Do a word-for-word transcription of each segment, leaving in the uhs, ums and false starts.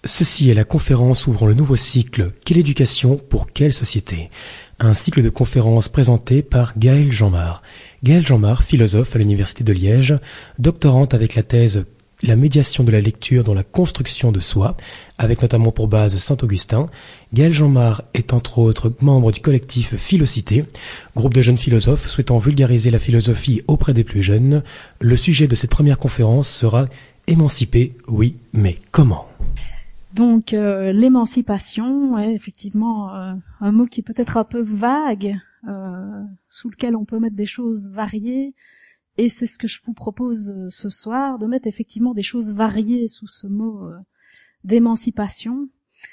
Ceci est la conférence ouvrant le nouveau cycle « Quelle éducation pour quelle société ?» Un cycle de conférences présenté par Gaëlle Jeanmar. Gaëlle Jeanmar, philosophe à l'Université de Liège, doctorante avec la thèse « La médiation de la lecture dans la construction de soi », avec notamment pour base Saint-Augustin. Gaëlle Jeanmar est entre autres membre du collectif Philocité, groupe de jeunes philosophes souhaitant vulgariser la philosophie auprès des plus jeunes. Le sujet de cette première conférence sera « Émanciper, oui, mais comment ?» Donc euh, l'émancipation est effectivement euh, un mot qui est peut-être un peu vague, euh, sous lequel on peut mettre des choses variées, et c'est ce que je vous propose euh, ce soir, de mettre effectivement des choses variées sous ce mot euh, d'émancipation.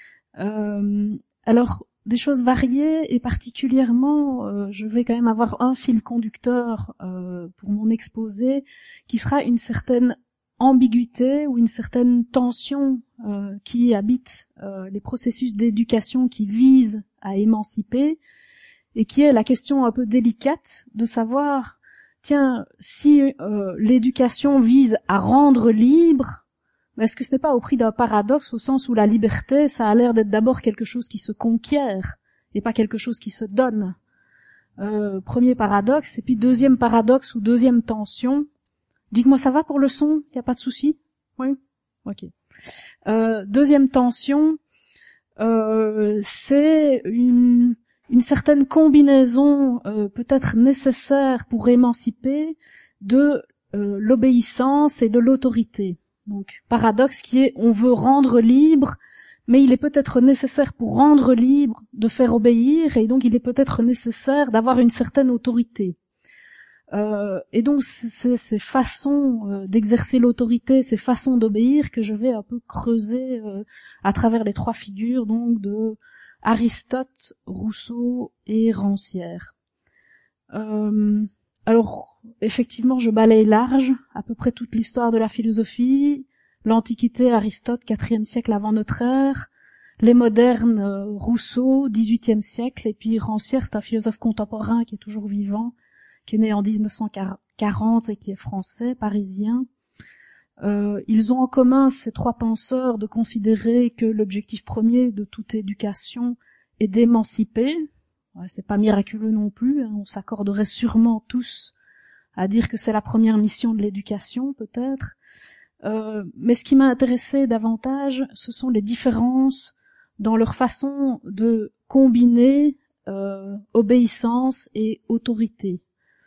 Euh, alors, des choses variées, et particulièrement, euh, je vais quand même avoir un fil conducteur euh, pour mon exposé, qui sera une certaine ambiguïté ou une certaine tension euh, qui habite euh, les processus d'éducation qui visent à émanciper, et qui est la question un peu délicate de savoir, tiens, si euh, l'éducation vise à rendre libre, est-ce que ce n'est pas au prix d'un paradoxe, au sens où la liberté, ça a l'air d'être d'abord quelque chose qui se conquiert et pas quelque chose qui se donne. Euh, premier paradoxe, et puis deuxième paradoxe ou deuxième tension. Dites-moi, ça va pour le son? Il n'y a pas de souci? Oui? Ok. Euh, deuxième tension, euh, c'est une, une certaine combinaison euh, peut-être nécessaire pour émanciper de euh, l'obéissance et de l'autorité. Donc, paradoxe qui est, on veut rendre libre, mais il est peut-être nécessaire pour rendre libre de faire obéir, et donc il est peut-être nécessaire d'avoir une certaine autorité. Euh, et donc c'est ces façons euh, d'exercer l'autorité, ces façons d'obéir que je vais un peu creuser euh, à travers les trois figures donc de Aristote, Rousseau et Rancière. Euh, alors effectivement je balaye large, à peu près toute l'histoire de la philosophie, l'Antiquité, Aristote, quatrième siècle avant notre ère, les modernes, euh, Rousseau, dix-huitième siècle, et puis Rancière, c'est un philosophe contemporain qui est toujours vivant, qui est né en dix-neuf cent quarante et qui est français, parisien. Euh, ils ont en commun, ces trois penseurs, de considérer que l'objectif premier de toute éducation est d'émanciper. Ouais, c'est pas miraculeux non plus, hein, on s'accorderait sûrement tous à dire que c'est la première mission de l'éducation, peut-être. Euh, mais ce qui m'a intéressé davantage, ce sont les différences dans leur façon de combiner euh, obéissance et autorité.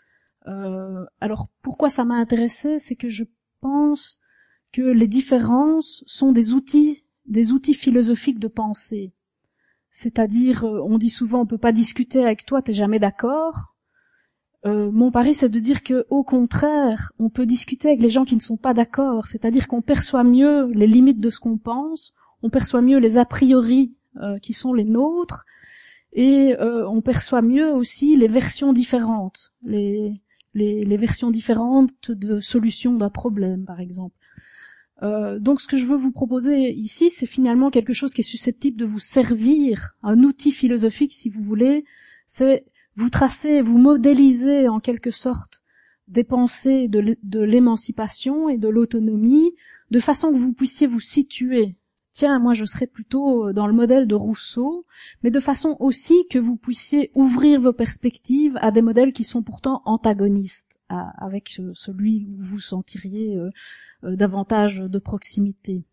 Euh, alors pourquoi ça m'a intéressé, c'est que je pense que les différences sont des outils, des outils philosophiques de pensée. C'est-à-dire, on dit souvent, on peut pas discuter avec toi, t'es jamais d'accord. Euh, mon pari, c'est de dire que, au contraire, on peut discuter avec les gens qui ne sont pas d'accord. C'est-à-dire qu'on perçoit mieux les limites de ce qu'on pense, on perçoit mieux les a priori euh, qui sont les nôtres, et euh, on perçoit mieux aussi les versions différentes, les Les, les versions différentes de solutions d'un problème, par exemple. Euh, donc ce que je veux vous proposer ici, c'est finalement quelque chose qui est susceptible de vous servir, un outil philosophique si vous voulez, c'est vous tracer, vous modéliser en quelque sorte des pensées de, de l'émancipation et de l'autonomie, de façon que vous puissiez vous situer. Tiens, moi je serais plutôt dans le modèle de Rousseau, mais de façon aussi que vous puissiez ouvrir vos perspectives à des modèles qui sont pourtant antagonistes à, avec celui où vous sentiriez euh, euh, davantage de proximité.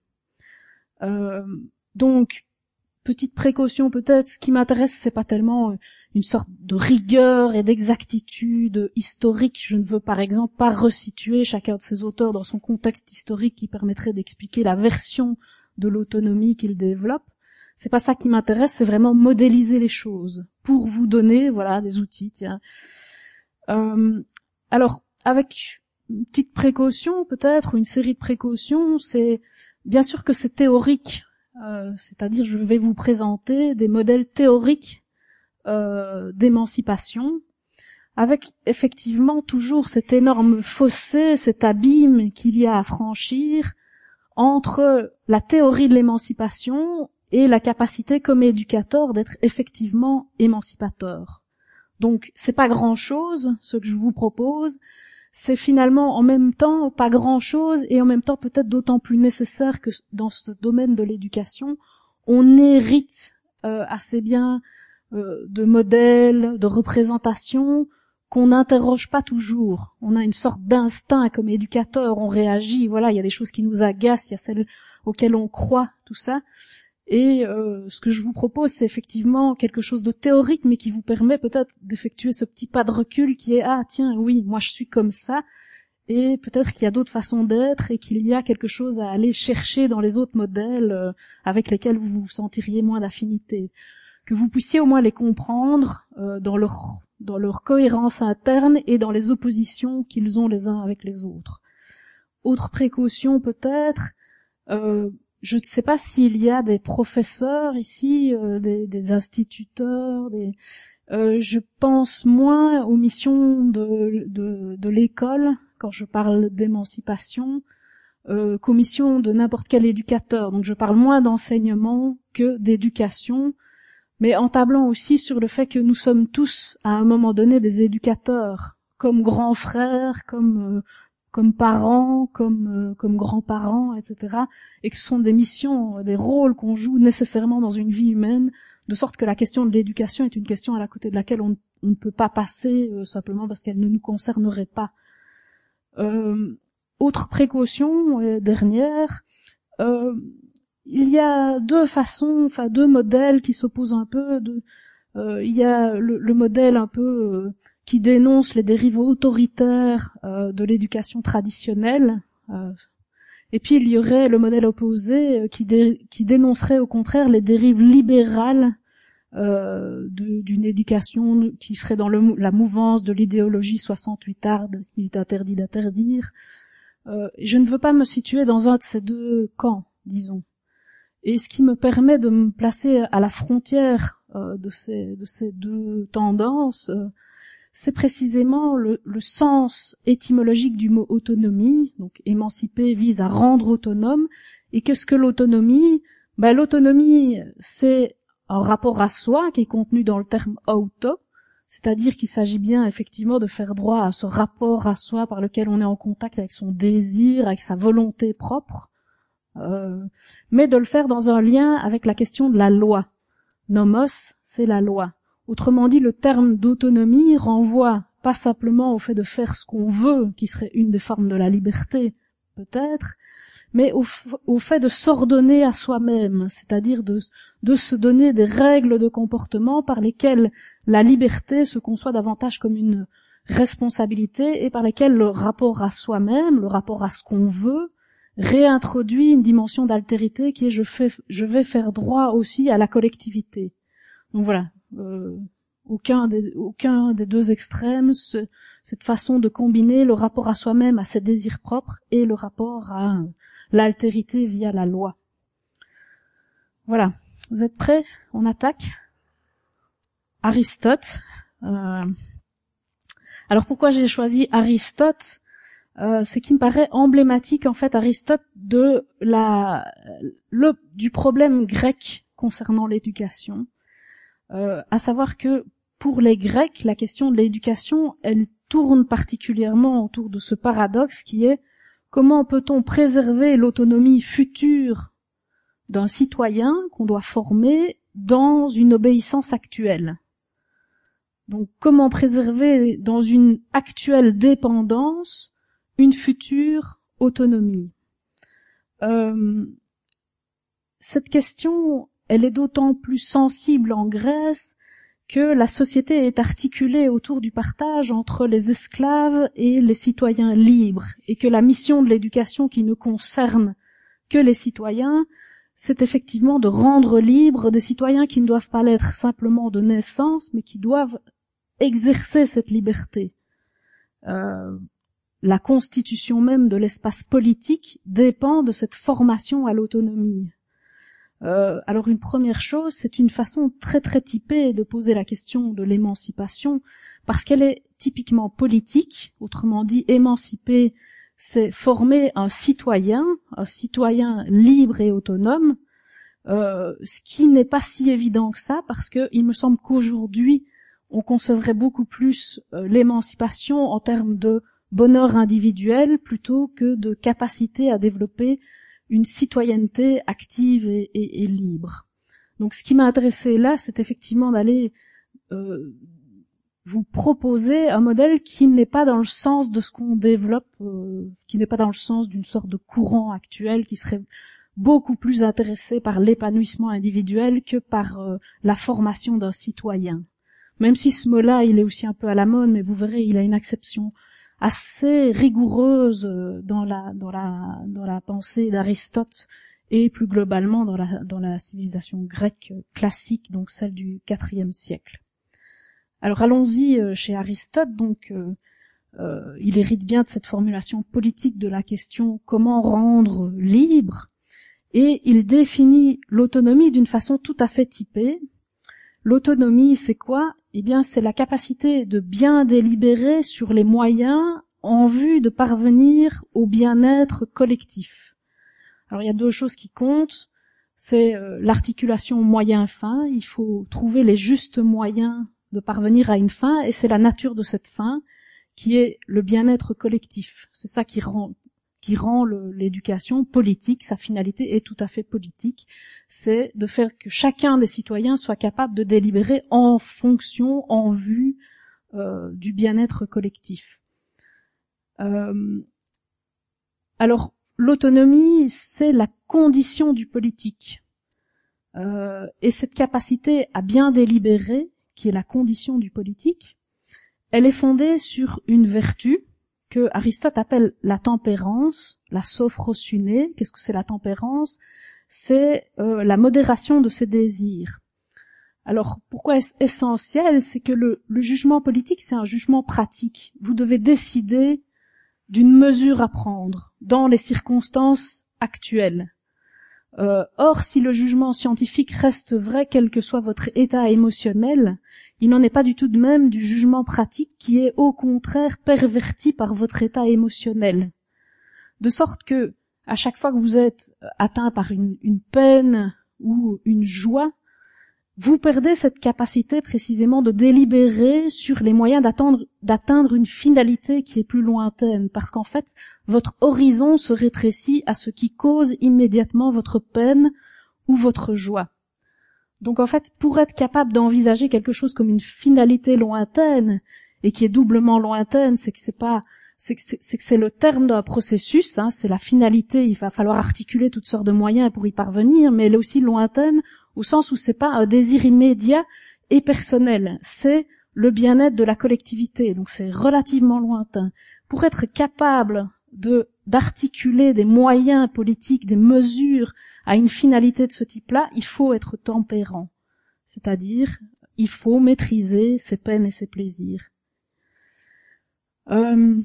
Euh, donc, petite précaution peut-être, ce qui m'intéresse, c'est pas tellement une sorte de rigueur et d'exactitude historique. Je ne veux par exemple pas resituer chacun de ces auteurs dans son contexte historique qui permettrait d'expliquer la version de l'autonomie qu'il développe. C'est pas ça qui m'intéresse, c'est vraiment modéliser les choses pour vous donner, voilà, des outils, tiens. Euh, alors, avec une petite précaution, peut-être, une série de précautions, c'est, bien sûr que c'est théorique, euh, c'est-à-dire je vais vous présenter des modèles théoriques euh, d'émancipation, avec effectivement toujours cet énorme fossé, cet abîme qu'il y a à franchir, entre la théorie de l'émancipation et la capacité comme éducateur d'être effectivement émancipateur. Donc, c'est pas grand-chose, ce que je vous propose, c'est finalement en même temps pas grand-chose et en même temps peut-être d'autant plus nécessaire que dans ce domaine de l'éducation, on hérite euh, assez bien euh, de modèles, de représentations qu'on n'interroge pas toujours. On a une sorte d'instinct comme éducateur, on réagit, voilà, il y a des choses qui nous agacent, il y a celles auxquelles on croit, tout ça. Et euh, ce que je vous propose, c'est effectivement quelque chose de théorique, mais qui vous permet peut-être d'effectuer ce petit pas de recul qui est « Ah, tiens, oui, moi je suis comme ça », et peut-être qu'il y a d'autres façons d'être, et qu'il y a quelque chose à aller chercher dans les autres modèles euh, avec lesquels vous vous sentiriez moins d'affinité. Que vous puissiez au moins les comprendre euh, dans leur dans leur cohérence interne et dans les oppositions qu'ils ont les uns avec les autres. Autre précaution peut-être, euh, je ne sais pas s'il y a des professeurs ici, euh, des, des instituteurs, des, euh, je pense moins aux missions de, de, de l'école quand je parle d'émancipation euh, qu'aux missions de n'importe quel éducateur. Donc je parle moins d'enseignement que d'éducation, mais en tablant aussi sur le fait que nous sommes tous, à un moment donné, des éducateurs, comme grands frères, comme euh, comme parents, comme euh, comme grands-parents, et cetera, et que ce sont des missions, des rôles qu'on joue nécessairement dans une vie humaine, de sorte que la question de l'éducation est une question à la côté de laquelle on, on ne peut pas passer euh, simplement parce qu'elle ne nous concernerait pas. Euh, autre précaution, euh, dernière, euh, il y a deux façons, enfin deux modèles qui s'opposent un peu. De, euh, il y a le, le modèle un peu euh, qui dénonce les dérives autoritaires euh, de l'éducation traditionnelle, euh, et puis il y aurait le modèle opposé euh, qui, dé, qui dénoncerait au contraire les dérives libérales euh, de, d'une éducation qui serait dans le, la mouvance de l'idéologie soixante-huitarde, il est interdit d'interdire. Euh, je ne veux pas me situer dans un de ces deux camps, disons. Et ce qui me permet de me placer à la frontière euh, de, ces, de ces deux tendances, euh, c'est précisément le, le sens étymologique du mot autonomie. Donc émanciper vise à rendre autonome. Et qu'est-ce que l'autonomie? Ben, l'autonomie, c'est un rapport à soi qui est contenu dans le terme auto, c'est-à-dire qu'il s'agit bien effectivement de faire droit à ce rapport à soi par lequel on est en contact avec son désir, avec sa volonté propre. Euh, mais de le faire dans un lien avec la question de la loi. Nomos, c'est la loi. Autrement dit, le terme d'autonomie renvoie pas simplement au fait de faire ce qu'on veut, qui serait une des formes de la liberté, peut-être, mais au, au fait de s'ordonner à soi-même, c'est-à-dire de, de se donner des règles de comportement par lesquelles la liberté se conçoit davantage comme une responsabilité et par lesquelles le rapport à soi-même, le rapport à ce qu'on veut, réintroduit une dimension d'altérité qui est je fais je vais faire droit aussi à la collectivité. Donc voilà, euh, aucun des aucun des deux extrêmes, ce, cette façon de combiner le rapport à soi-même, à ses désirs propres et le rapport à euh, l'altérité via la loi. Voilà, vous êtes prêts? On attaque. Aristote. Euh, alors pourquoi j'ai choisi Aristote? Euh, c'est qui me paraît emblématique en fait Aristote de la le du problème grec concernant l'éducation, euh, à savoir que pour les Grecs la question de l'éducation elle tourne particulièrement autour de ce paradoxe qui est comment peut-on préserver l'autonomie future d'un citoyen qu'on doit former dans une obéissance actuelle. Donc comment préserver dans une actuelle dépendance une future autonomie. Euh, cette question, elle est d'autant plus sensible en Grèce que la société est articulée autour du partage entre les esclaves et les citoyens libres, et que la mission de l'éducation qui ne concerne que les citoyens, c'est effectivement de rendre libres des citoyens qui ne doivent pas l'être simplement de naissance, mais qui doivent exercer cette liberté. Euh, La constitution même de l'espace politique dépend de cette formation à l'autonomie. Euh, alors une première chose, c'est une façon très très typée de poser la question de l'émancipation, parce qu'elle est typiquement politique, autrement dit émanciper, c'est former un citoyen, un citoyen libre et autonome, euh, ce qui n'est pas si évident que ça, parce que il me semble qu'aujourd'hui, on concevrait beaucoup plus euh, l'émancipation en termes de bonheur individuel plutôt que de capacité à développer une citoyenneté active et, et, et libre. Donc ce qui m'a intéressé là, c'est effectivement d'aller euh, vous proposer un modèle qui n'est pas dans le sens de ce qu'on développe, euh, qui n'est pas dans le sens d'une sorte de courant actuel qui serait beaucoup plus intéressé par l'épanouissement individuel que par euh, la formation d'un citoyen. Même si ce mot-là, il est aussi un peu à la mode, mais vous verrez, il a une acception assez rigoureuse dans la dans la dans la pensée d'Aristote et plus globalement dans la dans la civilisation grecque classique, donc celle du quatrième siècle. Alors allons-y chez Aristote, donc euh, euh, il hérite bien de cette formulation politique de la question comment rendre libre, et il définit l'autonomie d'une façon tout à fait typée. L'autonomie, c'est quoi? Eh bien, c'est la capacité de bien délibérer sur les moyens en vue de parvenir au bien-être collectif. Alors, il y a deux choses qui comptent. C'est euh, l'articulation moyen-fin. Il faut trouver les justes moyens de parvenir à une fin, et c'est la nature de cette fin qui est le bien-être collectif. C'est ça qui rend qui rend le, l'éducation politique, sa finalité est tout à fait politique, c'est de faire que chacun des citoyens soit capable de délibérer en fonction, en vue euh, du bien-être collectif. Euh, alors, l'autonomie, c'est la condition du politique. Euh, et cette capacité à bien délibérer, qui est la condition du politique, elle est fondée sur une vertu que Aristote appelle la tempérance, la sophrosune. Qu'est-ce que c'est la tempérance? C'est euh, la modération de ses désirs. Alors, pourquoi est-ce essentiel? C'est que le, le jugement politique, c'est un jugement pratique. Vous devez décider d'une mesure à prendre dans les circonstances actuelles. Euh, or, si le jugement scientifique reste vrai, quel que soit votre état émotionnel, il n'en est pas du tout de même du jugement pratique qui est au contraire perverti par votre état émotionnel. De sorte que, à chaque fois que vous êtes atteint par une, une peine ou une joie, vous perdez cette capacité précisément de délibérer sur les moyens d'atteindre, d'atteindre une finalité qui est plus lointaine, parce qu'en fait, votre horizon se rétrécit à ce qui cause immédiatement votre peine ou votre joie. Donc en fait, pour être capable d'envisager quelque chose comme une finalité lointaine, et qui est doublement lointaine, c'est que c'est pas, c'est que c'est, c'est que c'est le terme d'un processus, hein, c'est la finalité, il va falloir articuler toutes sortes de moyens pour y parvenir, mais elle est aussi lointaine au sens où c'est pas un désir immédiat et personnel, c'est le bien-être de la collectivité, donc c'est relativement lointain. Pour être capable de d'articuler des moyens politiques, des mesures à une finalité de ce type-là, il faut être tempérant, c'est-à-dire il faut maîtriser ses peines et ses plaisirs. Euh,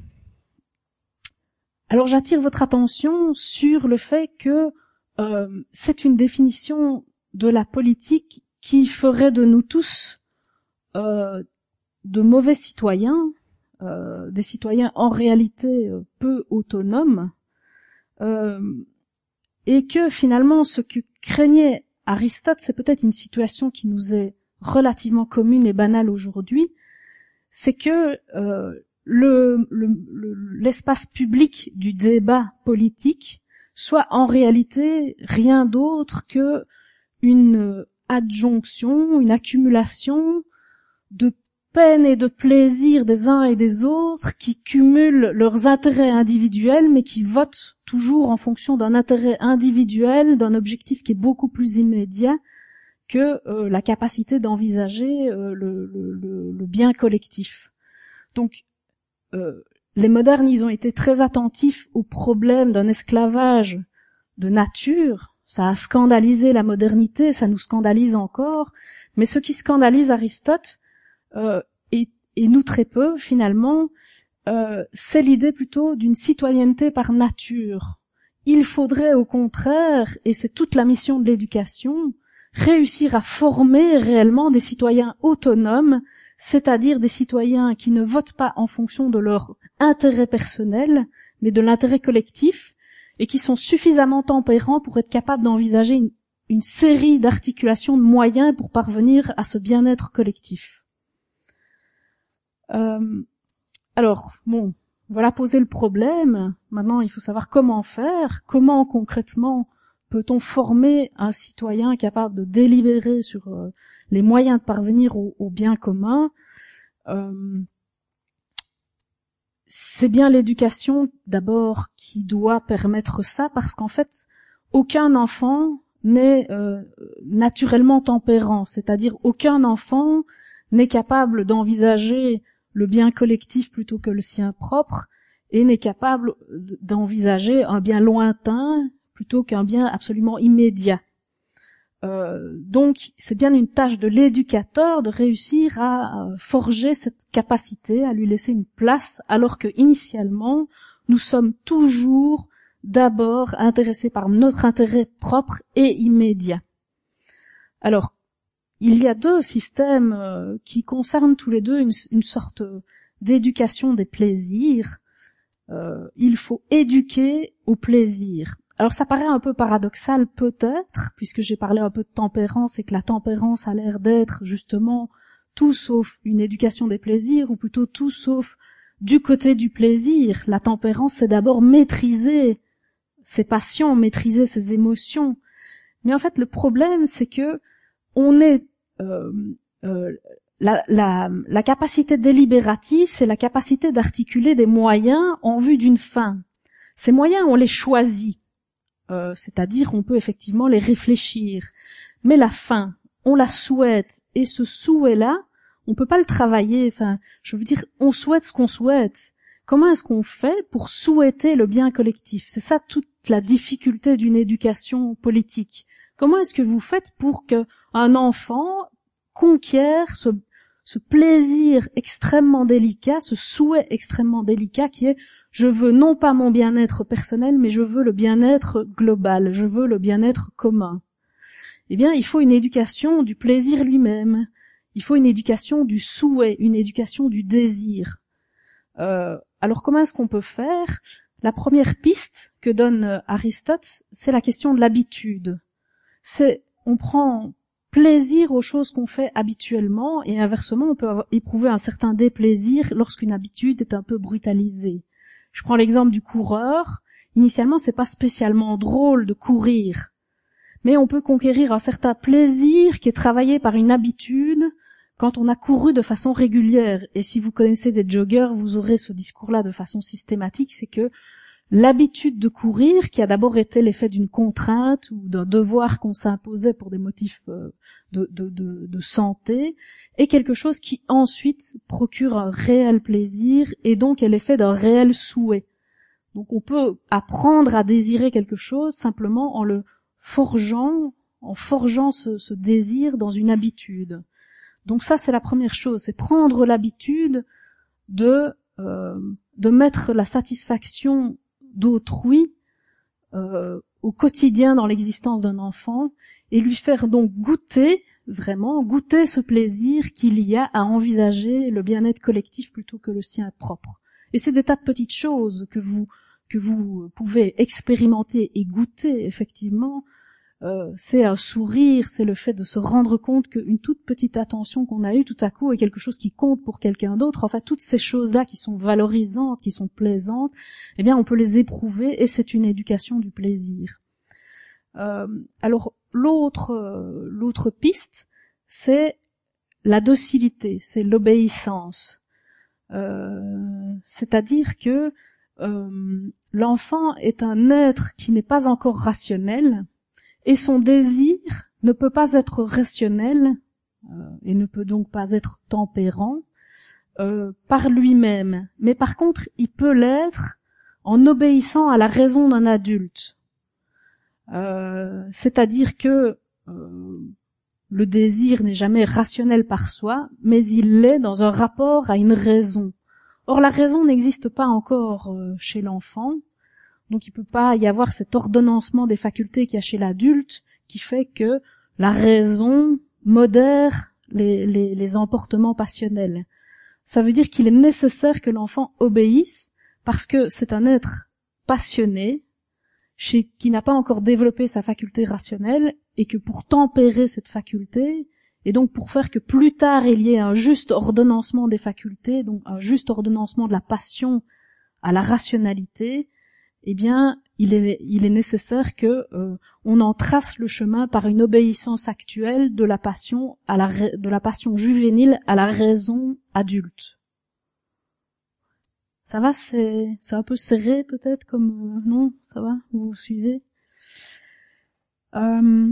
alors j'attire votre attention sur le fait que euh, c'est une définition de la politique qui ferait de nous tous euh, de mauvais citoyens, euh, des citoyens en réalité euh, peu autonomes, euh, et que finalement ce que craignait Aristote, c'est peut-être une situation qui nous est relativement commune et banale aujourd'hui, c'est que euh, le, le, le, l'espace public du débat politique soit en réalité rien d'autre que une adjonction, une accumulation de peine et de plaisir des uns et des autres qui cumulent leurs intérêts individuels mais qui votent toujours en fonction d'un intérêt individuel, d'un objectif qui est beaucoup plus immédiat que euh, la capacité d'envisager euh, le, le, le bien collectif. Donc, euh, les modernes, ils ont été très attentifs au problème d'un esclavage de nature. Ça a scandalisé la modernité, ça nous scandalise encore, mais ce qui scandalise Aristote, euh, et, et nous très peu finalement, euh, c'est l'idée plutôt d'une citoyenneté par nature. Il faudrait au contraire, et c'est toute la mission de l'éducation, réussir à former réellement des citoyens autonomes, c'est-à-dire des citoyens qui ne votent pas en fonction de leur intérêt personnel, mais de l'intérêt collectif, et qui sont suffisamment tempérants pour être capables d'envisager une, une série d'articulations de moyens pour parvenir à ce bien-être collectif. Euh, alors, bon, voilà posé le problème. Maintenant, il faut savoir comment faire, comment concrètement peut-on former un citoyen capable de délibérer sur euh, les moyens de parvenir au, au bien commun. Euh, c'est bien l'éducation d'abord qui doit permettre ça, parce qu'en fait, aucun enfant n'est euh, naturellement tempérant, c'est-à-dire aucun enfant n'est capable d'envisager le bien collectif plutôt que le sien propre, et n'est capable d'envisager un bien lointain plutôt qu'un bien absolument immédiat. Euh, donc, c'est bien une tâche de l'éducateur de réussir à euh, forger cette capacité, à lui laisser une place, alors que initialement, nous sommes toujours d'abord intéressés par notre intérêt propre et immédiat. Alors, il y a deux systèmes euh, qui concernent tous les deux une, une sorte d'éducation des plaisirs. Euh, il faut éduquer au plaisir. Alors ça paraît un peu paradoxal peut-être, puisque j'ai parlé un peu de tempérance et que la tempérance a l'air d'être justement tout sauf une éducation des plaisirs, ou plutôt tout sauf du côté du plaisir. La tempérance, c'est d'abord maîtriser ses passions, maîtriser ses émotions. Mais en fait, le problème, c'est que on est euh, euh, la, la, la capacité délibérative, c'est la capacité d'articuler des moyens en vue d'une fin. Ces moyens, on les choisit. Euh, c'est-à-dire on peut effectivement les réfléchir, mais la fin, on la souhaite, et ce souhait-là, on peut pas le travailler. Enfin, je veux dire, on souhaite ce qu'on souhaite. Comment est-ce qu'on fait pour souhaiter le bien collectif? C'est ça toute la difficulté d'une éducation politique. Comment est-ce que vous faites pour que un enfant conquiert ce, ce plaisir extrêmement délicat, ce souhait extrêmement délicat qui est: je veux non pas mon bien-être personnel, mais je veux le bien-être global, je veux le bien-être commun. Eh bien, il faut une éducation du plaisir lui-même. Il faut une éducation du souhait, une éducation du désir. Euh, alors, comment est-ce qu'on peut faire? La première piste que donne Aristote, c'est la question de l'habitude. C'est, on prend plaisir aux choses qu'on fait habituellement, et inversement, on peut avoir, éprouver un certain déplaisir lorsqu'une habitude est un peu brutalisée. Je prends l'exemple du coureur. Initialement, c'est pas spécialement drôle de courir, mais on peut conquérir un certain plaisir qui est travaillé par une habitude quand on a couru de façon régulière. Et si vous connaissez des joggers, vous aurez ce discours-là de façon systématique, c'est que l'habitude de courir, qui a d'abord été l'effet d'une contrainte ou d'un devoir qu'on s'imposait pour des motifs de, de, de, de santé, est quelque chose qui ensuite procure un réel plaisir et donc est l'effet d'un réel souhait. Donc on peut apprendre à désirer quelque chose simplement en le forgeant, en forgeant ce, ce désir dans une habitude. Donc ça, c'est la première chose, c'est prendre l'habitude de, euh, de mettre la satisfaction d'autrui euh, au quotidien dans l'existence d'un enfant, et lui faire donc goûter, vraiment goûter ce plaisir qu'il y a à envisager le bien-être collectif plutôt que le sien propre. Et c'est des tas de petites choses que vous que vous pouvez expérimenter et goûter effectivement. Euh, c'est un sourire, c'est le fait de se rendre compte qu'une toute petite attention qu'on a eue tout à coup est quelque chose qui compte pour quelqu'un d'autre. Enfin, toutes ces choses-là qui sont valorisantes, qui sont plaisantes, eh bien, on peut les éprouver, et c'est une éducation du plaisir. Euh, alors, l'autre, euh, l'autre piste, c'est la docilité, c'est l'obéissance. Euh, c'est-à-dire que euh, l'enfant est un être qui n'est pas encore rationnel, et son désir ne peut pas être rationnel euh, et ne peut donc pas être tempérant euh, par lui-même. Mais par contre, il peut l'être en obéissant à la raison d'un adulte. Euh, c'est-à-dire que euh, le désir n'est jamais rationnel par soi, mais il l'est dans un rapport à une raison. Or, la raison n'existe pas encore euh, chez l'enfant. Donc il peut pas y avoir cet ordonnancement des facultés qu'il y a chez l'adulte qui fait que la raison modère les, les, les emportements passionnels. Ça veut dire qu'il est nécessaire que l'enfant obéisse parce que c'est un être passionné chez, qui n'a pas encore développé sa faculté rationnelle, et que pour tempérer cette faculté, et donc pour faire que plus tard il y ait un juste ordonnancement des facultés, donc un juste ordonnancement de la passion à la rationalité, eh bien, il est, il est nécessaire que euh, on en trace le chemin par une obéissance actuelle de la passion à la de la passion juvénile à la raison adulte. Ça va, c'est c'est un peu serré peut-être comme euh, non, ça va, vous, vous suivez. Euh,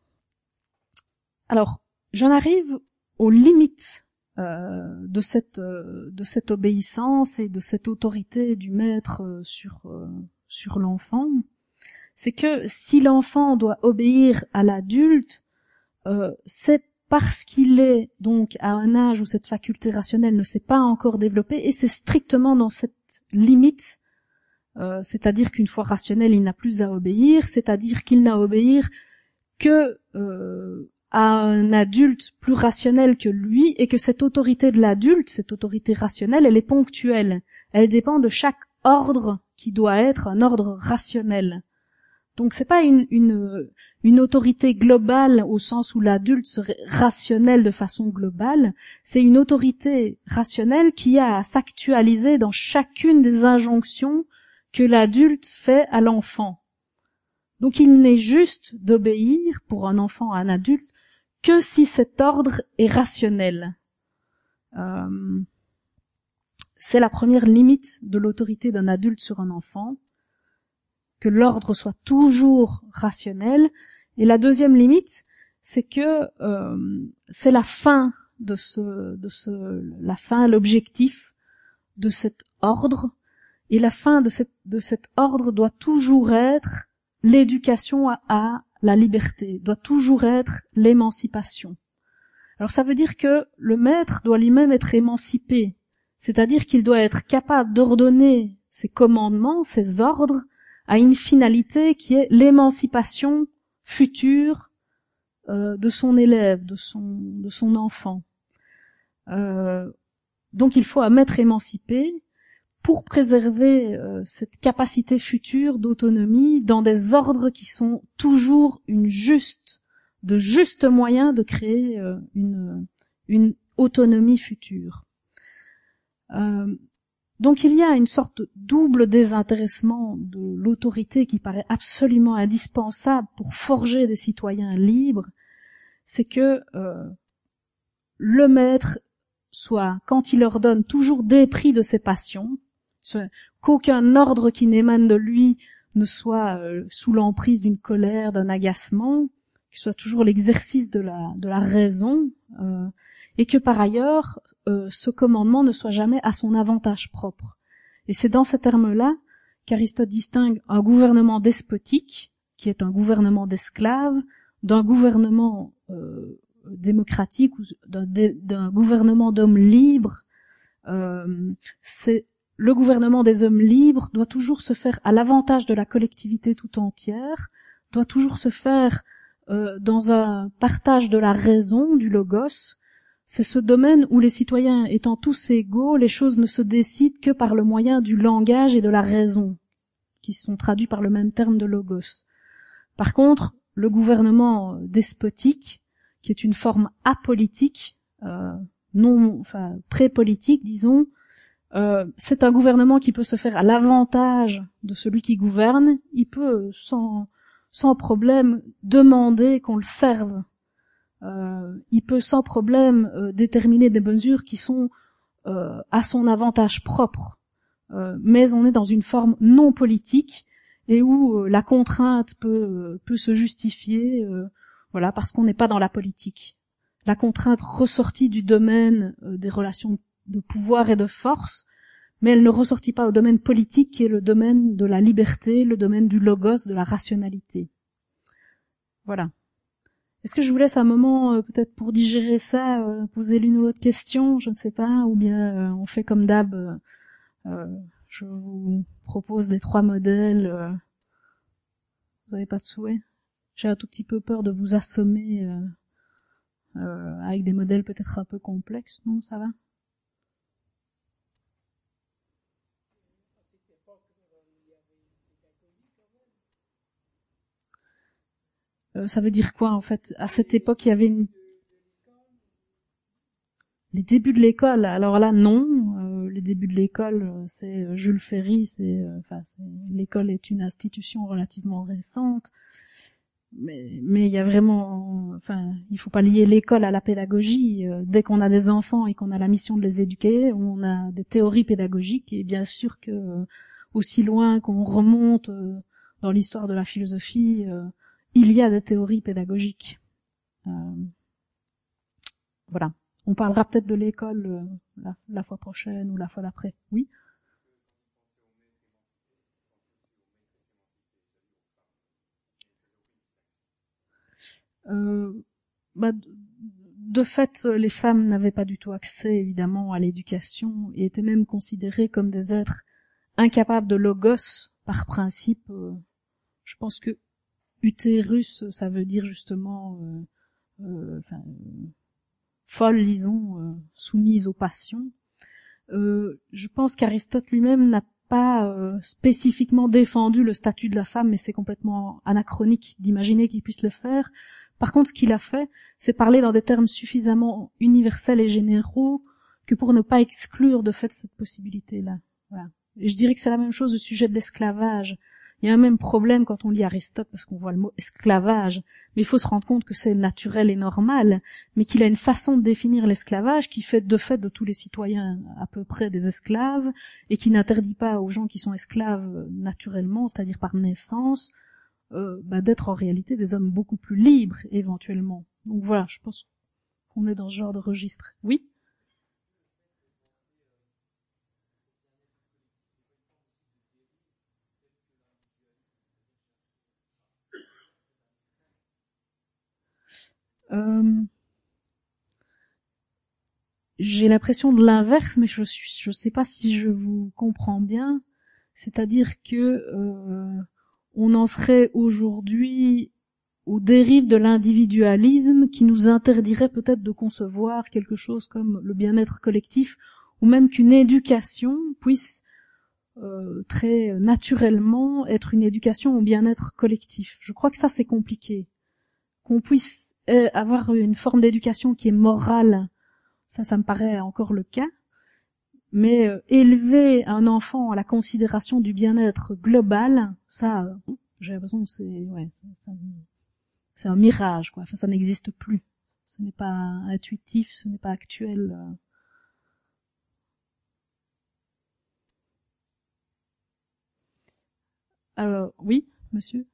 alors, j'en arrive aux limites euh, de cette euh, de cette obéissance et de cette autorité du maître euh, sur euh, sur l'enfant. C'est que si l'enfant doit obéir à l'adulte, euh, c'est parce qu'il est donc à un âge où cette faculté rationnelle ne s'est pas encore développée, et c'est strictement dans cette limite, euh, c'est-à-dire qu'une fois rationnel, il n'a plus à obéir, c'est-à-dire qu'il n'a à obéir que euh, à un adulte plus rationnel que lui, et que cette autorité de l'adulte, cette autorité rationnelle, elle est ponctuelle, elle dépend de chaque ordre qui doit être un ordre rationnel. Donc c'est pas une, une, une autorité globale au sens où l'adulte serait rationnel de façon globale, c'est une autorité rationnelle qui a à s'actualiser dans chacune des injonctions que l'adulte fait à l'enfant. Donc il n'est juste d'obéir pour un enfant à un adulte que si cet ordre est rationnel. Euh, c'est la première limite de l'autorité d'un adulte sur un enfant, que l'ordre soit toujours rationnel. Et la deuxième limite, c'est que euh, c'est la fin de ce, de ce, la fin, l'objectif de cet ordre. Et la fin de, cette, de cet ordre doit toujours être l'éducation à, à la liberté, doit toujours être l'émancipation. Alors ça veut dire que le maître doit lui-même être émancipé, c'est-à-dire qu'il doit être capable d'ordonner ses commandements, ses ordres, à une finalité qui est l'émancipation future euh, de son élève, de son, de son enfant. Euh, donc il faut un maître émancipé pour préserver euh, cette capacité future d'autonomie dans des ordres qui sont toujours une juste, de justes moyens de créer euh, une, une autonomie future. Euh, Donc il y a une sorte de double désintéressement de l'autorité qui paraît absolument indispensable pour forger des citoyens libres, c'est que euh, le maître soit, quand il ordonne, toujours dépris de ses passions, qu'aucun ordre qui n'émane de lui ne soit euh, sous l'emprise d'une colère, d'un agacement, qu'il soit toujours l'exercice de la, de la raison, euh, et que par ailleurs, euh, ce commandement ne soit jamais à son avantage propre. Et c'est dans ces termes-là qu'Aristote distingue un gouvernement despotique, qui est un gouvernement d'esclaves, d'un gouvernement euh, démocratique ou d'un, d'un gouvernement d'hommes libres. Euh, c'est le gouvernement des hommes libres doit toujours se faire à l'avantage de la collectivité tout entière, doit toujours se faire euh, dans un partage de la raison, du logos. C'est ce domaine où les citoyens étant tous égaux, les choses ne se décident que par le moyen du langage et de la raison, qui sont traduits par le même terme de logos. Par contre, le gouvernement despotique, qui est une forme apolitique, euh, non, enfin pré-politique, disons, euh, c'est un gouvernement qui peut se faire à l'avantage de celui qui gouverne. Il peut sans sans problème demander qu'on le serve. Euh, il peut sans problème euh, déterminer des mesures qui sont euh, à son avantage propre. Euh, mais on est dans une forme non politique et où euh, la contrainte peut euh, peut se justifier, euh, voilà, parce qu'on n'est pas dans la politique. La contrainte ressortit du domaine euh, des relations de pouvoir et de force, mais elle ne ressortit pas au domaine politique qui est le domaine de la liberté, le domaine du logos, de la rationalité. Voilà. Est-ce que je vous laisse un moment euh, peut-être pour digérer ça, euh, poser l'une ou l'autre question, je ne sais pas, ou bien euh, on fait comme d'hab, euh, euh, je vous propose les trois modèles, euh, vous n'avez pas de souhait? J'ai un tout petit peu peur de vous assommer euh, euh, avec des modèles peut-être un peu complexes, non, ça va? Euh, ça veut dire quoi en fait? À cette époque, il y avait une... les débuts de l'école. Alors là, non. Euh, les débuts de l'école, c'est Jules Ferry, c'est, enfin, c'est, l'école est une institution relativement récente, mais, mais il y a vraiment, enfin, il faut pas lier l'école à la pédagogie. Dès qu'on a des enfants et qu'on a la mission de les éduquer, on a des théories pédagogiques, et bien sûr que, aussi loin qu'on remonte dans l'histoire de la philosophie, il y a des théories pédagogiques. Euh, voilà. On parlera peut-être de l'école euh, la, la fois prochaine ou la fois d'après. Oui. Euh, bah, de fait, les femmes n'avaient pas du tout accès, évidemment, à l'éducation et étaient même considérées comme des êtres incapables de logos par principe. Euh, je pense que utérus, ça veut dire justement, euh, euh, enfin, euh, folle, disons, euh, soumise aux passions. Euh, je pense qu'Aristote lui-même n'a pas euh, spécifiquement défendu le statut de la femme, mais c'est complètement anachronique d'imaginer qu'il puisse le faire. Par contre, ce qu'il a fait, c'est parler dans des termes suffisamment universels et généraux que pour ne pas exclure de fait cette possibilité-là. Voilà. Et je dirais que c'est la même chose au sujet de l'esclavage. Il y a un même problème quand on lit Aristote, parce qu'on voit le mot esclavage, mais il faut se rendre compte que c'est naturel et normal, mais qu'il a une façon de définir l'esclavage qui fait de fait de tous les citoyens à peu près des esclaves, et qui n'interdit pas aux gens qui sont esclaves naturellement, c'est-à-dire par naissance, euh, bah, d'être en réalité des hommes beaucoup plus libres, éventuellement. Donc voilà, je pense qu'on est dans ce genre de registre. Oui ? Euh, j'ai l'impression de l'inverse, mais je suis, je sais pas si je vous comprends bien. C'est-à-dire que euh, on en serait aujourd'hui aux dérives de l'individualisme qui nous interdirait peut-être de concevoir quelque chose comme le bien-être collectif, ou même qu'une éducation puisse euh, très naturellement être une éducation au bien-être collectif. Je crois que ça c'est compliqué. Qu'on puisse euh, avoir une forme d'éducation qui est morale, ça, ça me paraît encore le cas. Mais euh, élever un enfant à la considération du bien-être global, ça, euh, j'ai l'impression que c'est, ouais, c'est, ça, c'est un mirage, quoi. Enfin, ça n'existe plus. Ce n'est pas intuitif, ce n'est pas actuel. Alors, oui, monsieur?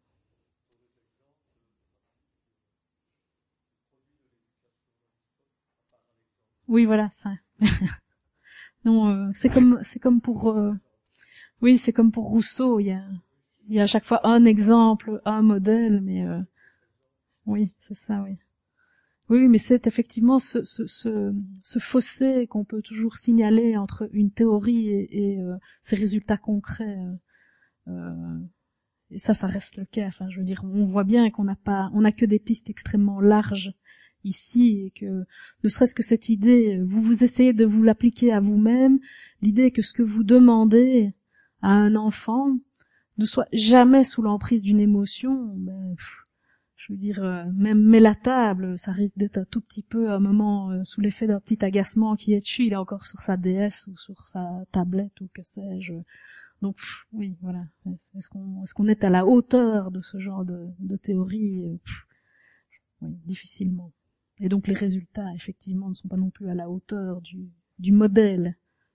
Oui, voilà, ça. Non, euh, c'est comme, c'est comme pour, euh, oui, c'est comme pour Rousseau. Il y a, il y a à chaque fois un exemple, un modèle, mais euh, oui, c'est ça, oui. Oui, mais c'est effectivement ce, ce, ce, ce fossé qu'on peut toujours signaler entre une théorie et, et euh, ses résultats concrets. Euh, euh, et ça, ça reste le cas. Enfin, je veux dire, on voit bien qu'on n'a pas, on n'a que des pistes extrêmement larges ici, et que ne serait-ce que cette idée, vous vous essayez de vous l'appliquer à vous-même, l'idée que ce que vous demandez à un enfant ne soit jamais sous l'emprise d'une émotion, ben, pff, je veux dire, euh, même met la table, ça risque d'être un tout petit peu un moment euh, sous l'effet d'un petit agacement qui est dessus, il est encore sur sa D S ou sur sa tablette ou que sais-je. Donc pff, oui, voilà. Est-ce qu'on est-ce qu'on est à la hauteur de ce genre de, de théorie? Pff, oui, difficilement. Et donc les résultats, effectivement, ne sont pas non plus à la hauteur du, du modèle.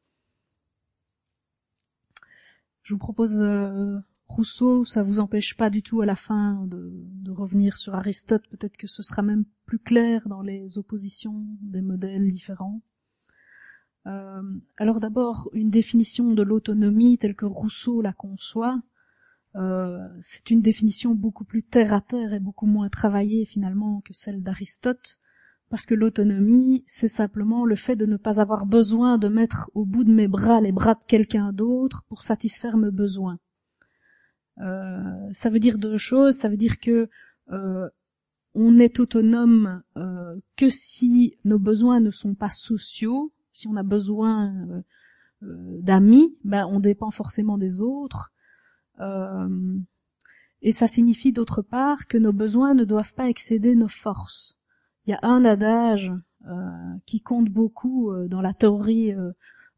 Je vous propose euh, Rousseau, ça vous empêche pas du tout à la fin de, de revenir sur Aristote, peut-être que ce sera même plus clair dans les oppositions des modèles différents. Euh, alors d'abord, une définition de l'autonomie telle que Rousseau la conçoit, euh, c'est une définition beaucoup plus terre-à-terre et beaucoup moins travaillée finalement que celle d'Aristote, parce que l'autonomie, c'est simplement le fait de ne pas avoir besoin de mettre au bout de mes bras les bras de quelqu'un d'autre pour satisfaire mes besoins. Euh, ça veut dire deux choses. Ça veut dire que euh, on est autonome euh, que si nos besoins ne sont pas sociaux. Si on a besoin euh, euh, d'amis, ben on dépend forcément des autres. Euh, et ça signifie d'autre part que nos besoins ne doivent pas excéder nos forces. Il y a un adage euh, qui compte beaucoup euh, dans la théorie euh,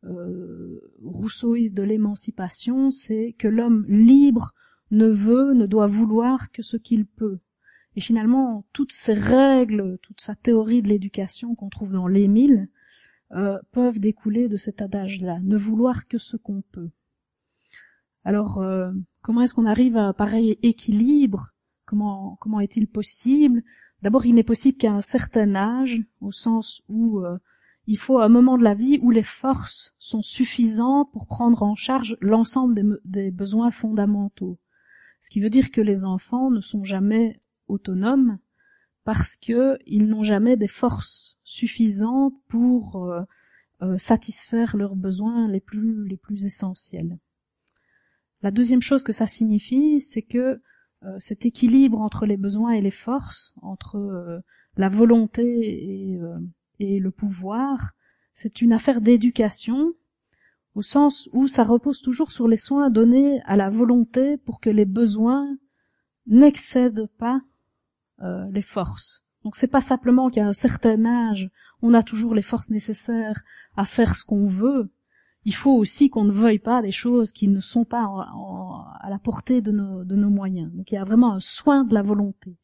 euh, rousseauiste de l'émancipation, c'est que l'homme libre ne veut, ne doit vouloir que ce qu'il peut. Et finalement, toutes ces règles, toute sa théorie de l'éducation qu'on trouve dans l'Émile, euh, peuvent découler de cet adage-là, ne vouloir que ce qu'on peut. Alors, euh, comment est-ce qu'on arrive à un pareil équilibre? Comment, comment est-il possible? D'abord, il n'est possible qu'à un certain âge, au sens où euh, il faut un moment de la vie où les forces sont suffisantes pour prendre en charge l'ensemble des, des besoins fondamentaux. Ce qui veut dire que les enfants ne sont jamais autonomes parce que ils n'ont jamais des forces suffisantes pour euh, euh, satisfaire leurs besoins les plus les plus essentiels. La deuxième chose que ça signifie, c'est que euh, cet équilibre entre les besoins et les forces, entre euh, la volonté et, euh, et le pouvoir, c'est une affaire d'éducation, au sens où ça repose toujours sur les soins donnés à la volonté pour que les besoins n'excèdent pas euh, les forces. Donc c'est pas simplement qu'à un certain âge, on a toujours les forces nécessaires à faire ce qu'on veut. Il faut aussi qu'on ne veuille pas des choses qui ne sont pas en, en, à la portée de nos, de nos moyens. Donc il y a vraiment un soin de la volonté.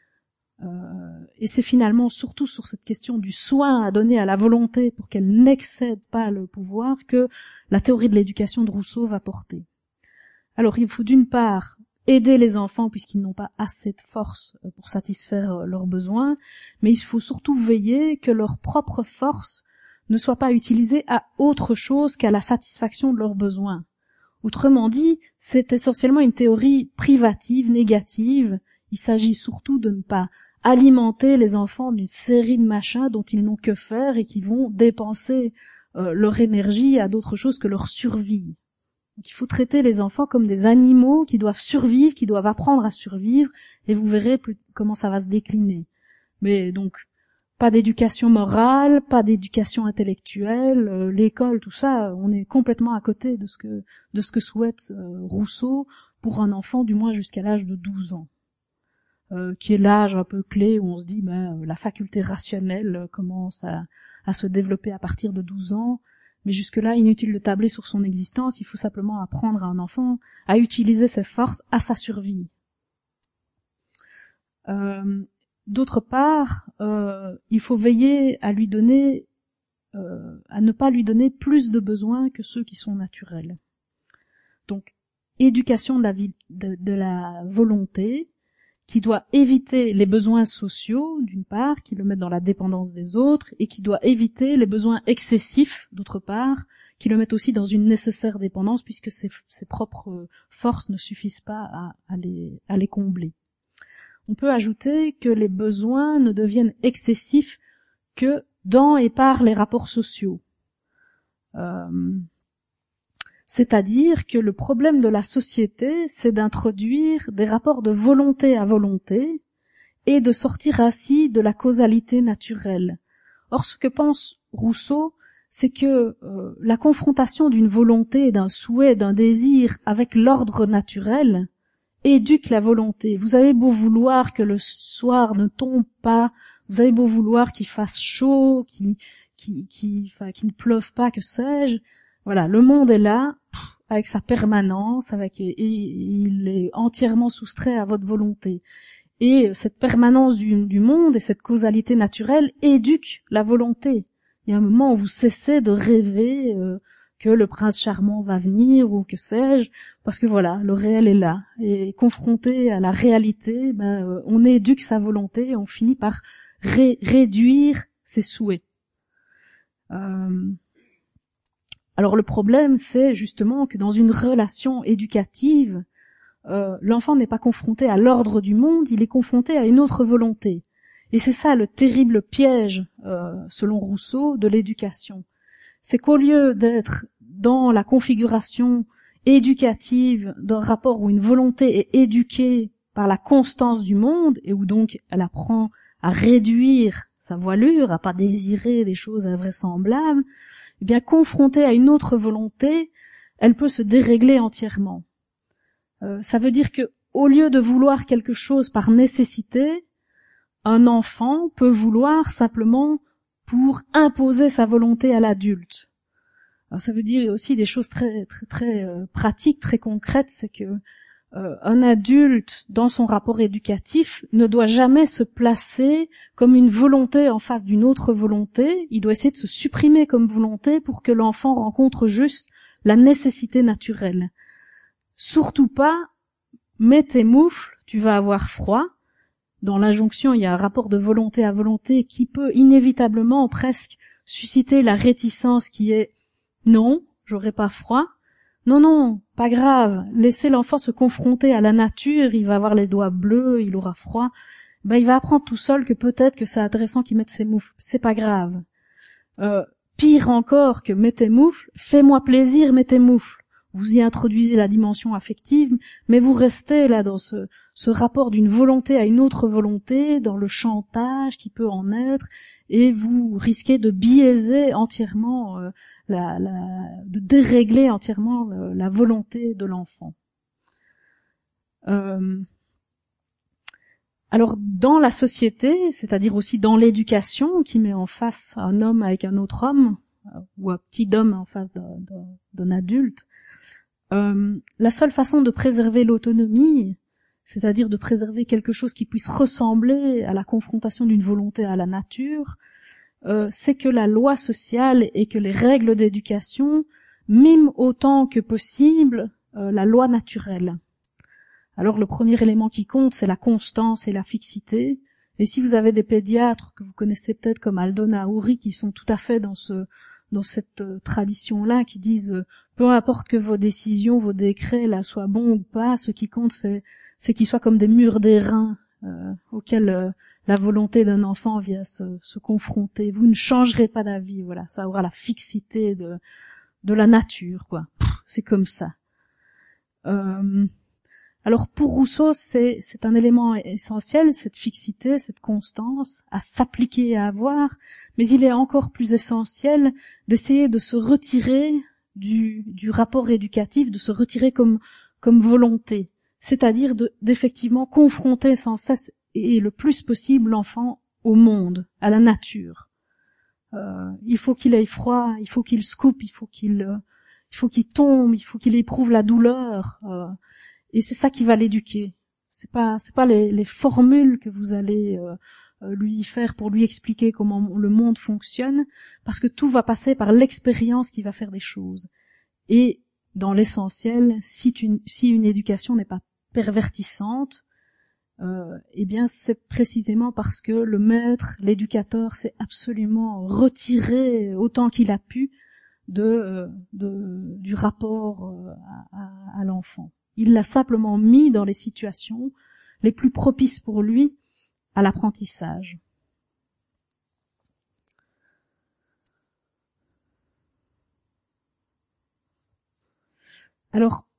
Euh, et c'est finalement surtout sur cette question du soin à donner à la volonté pour qu'elle n'excède pas le pouvoir que la théorie de l'éducation de Rousseau va porter. Alors il faut d'une part aider les enfants puisqu'ils n'ont pas assez de force pour satisfaire leurs besoins, mais il faut surtout veiller que leur propre force ne soit pas utilisée à autre chose qu'à la satisfaction de leurs besoins. Autrement dit, c'est essentiellement une théorie privative, négative. Il s'agit surtout de ne pas alimenter les enfants d'une série de machins dont ils n'ont que faire et qui vont dépenser euh, leur énergie à d'autres choses que leur survie. Donc il faut traiter les enfants comme des animaux qui doivent survivre, qui doivent apprendre à survivre, et vous verrez plus comment ça va se décliner. Mais donc, pas d'éducation morale, pas d'éducation intellectuelle, euh, l'école, tout ça, on est complètement à côté de ce que de ce que souhaite euh, Rousseau pour un enfant, du moins jusqu'à l'âge de douze ans, euh, qui est l'âge un peu clé où on se dit ben la faculté rationnelle commence à, à se développer à partir de douze ans, mais jusque-là, inutile de tabler sur son existence, il faut simplement apprendre à un enfant à utiliser ses forces à sa survie. Euh, D'autre part, euh, il faut veiller à lui donner, euh, à ne pas lui donner plus de besoins que ceux qui sont naturels. Donc, éducation de la vie, de, de la volonté, qui doit éviter les besoins sociaux, d'une part, qui le mettent dans la dépendance des autres, et qui doit éviter les besoins excessifs, d'autre part, qui le mettent aussi dans une nécessaire dépendance, puisque ses, ses propres forces ne suffisent pas à, à, les, à les combler. On peut ajouter que les besoins ne deviennent excessifs que dans et par les rapports sociaux. Euh, c'est-à-dire que le problème de la société, c'est d'introduire des rapports de volonté à volonté et de sortir ainsi de la causalité naturelle. Or, ce que pense Rousseau, c'est que euh, la confrontation d'une volonté, d'un souhait, d'un désir avec l'ordre naturel éduque la volonté. Vous avez beau vouloir que le soir ne tombe pas, vous avez beau vouloir qu'il fasse chaud, qu'il, qu'il, qu'il, enfin, qu'il ne pleuve pas, que sais-je. Voilà, le monde est là, avec sa permanence, avec, et, et il est entièrement soustrait à votre volonté. Et cette permanence du, du monde et cette causalité naturelle éduque la volonté. Il y a un moment où vous cessez de rêver euh, que le prince charmant va venir ou que sais-je, parce que voilà, le réel est là. Et confronté à la réalité, ben, euh, on éduque sa volonté et on finit par ré- réduire ses souhaits. Euh, alors le problème, c'est justement que dans une relation éducative, euh, l'enfant n'est pas confronté à l'ordre du monde, il est confronté à une autre volonté. Et c'est ça le terrible piège, euh, selon Rousseau, de l'éducation. C'est qu'au lieu d'être dans la configuration éducative d'un rapport où une volonté est éduquée par la constance du monde, et où donc elle apprend à réduire sa voilure, à pas désirer des choses invraisemblables, eh bien, confrontée à une autre volonté, elle peut se dérégler entièrement. Euh, ça veut dire que, au lieu de vouloir quelque chose par nécessité, un enfant peut vouloir simplement pour imposer sa volonté à l'adulte. Alors ça veut dire aussi des choses très très très euh, pratiques, très concrètes, c'est que euh, un adulte dans son rapport éducatif ne doit jamais se placer comme une volonté en face d'une autre volonté, il doit essayer de se supprimer comme volonté pour que l'enfant rencontre juste la nécessité naturelle. Surtout pas, mets tes moufles, tu vas avoir froid. Dans l'injonction, il y a un rapport de volonté à volonté qui peut inévitablement presque susciter la réticence qui est « non, j'aurai pas froid ». Non, non, pas grave, laissez l'enfant se confronter à la nature, il va avoir les doigts bleus, il aura froid. Ben, il va apprendre tout seul que peut-être que c'est intéressant qu'il mette ses moufles, c'est pas grave. Euh, pire encore que mets tes moufles, fais-moi plaisir, mets tes moufles. Vous y introduisez la dimension affective, mais vous restez là dans ce, ce rapport d'une volonté à une autre volonté, dans le chantage qui peut en être, et vous risquez de biaiser entièrement, euh, la, la, de dérégler entièrement le, la volonté de l'enfant. Euh, alors dans la société, c'est-à-dire aussi dans l'éducation qui met en face un homme avec un autre homme, euh, ou un petit homme en face d'un, d'un, d'un adulte, Euh, la seule façon de préserver l'autonomie, c'est-à-dire de préserver quelque chose qui puisse ressembler à la confrontation d'une volonté à la nature, euh, c'est que la loi sociale et que les règles d'éducation miment autant que possible euh, la loi naturelle. Alors le premier élément qui compte, c'est la constance et la fixité. Et si vous avez des pédiatres que vous connaissez peut-être comme Aldona Houri qui sont tout à fait dans ce dans cette euh, tradition-là, qui disent euh, peu importe que vos décisions, vos décrets là soient bons ou pas, ce qui compte c'est c'est qu'ils soient comme des murs d'airain euh, auxquels euh, la volonté d'un enfant vient se, se confronter. Vous ne changerez pas d'avis, voilà, ça aura la fixité de de la nature, quoi. Pff, c'est comme ça. Euh, alors pour Rousseau, c'est c'est un élément essentiel, cette fixité, cette constance, à s'appliquer et à avoir, mais il est encore plus essentiel d'essayer de se retirer du, du rapport éducatif, de se retirer comme, comme volonté, c'est-à-dire de, d'effectivement confronter sans cesse et le plus possible l'enfant au monde, à la nature. Euh, il faut qu'il ait froid, il faut qu'il se coupe, il faut qu'il, euh, il faut qu'il tombe, il faut qu'il éprouve la douleur, euh, et c'est ça qui va l'éduquer. C'est pas, c'est pas les, les formules que vous allez euh, lui faire pour lui expliquer comment le monde fonctionne, parce que tout va passer par l'expérience qui va faire des choses. Et dans l'essentiel, si une, si une éducation n'est pas pervertissante, euh, eh bien c'est précisément parce que le maître, l'éducateur, s'est absolument retiré autant qu'il a pu de, de du rapport à, à, à l'enfant. Il l'a simplement mis dans les situations les plus propices pour lui à l'apprentissage. Alors,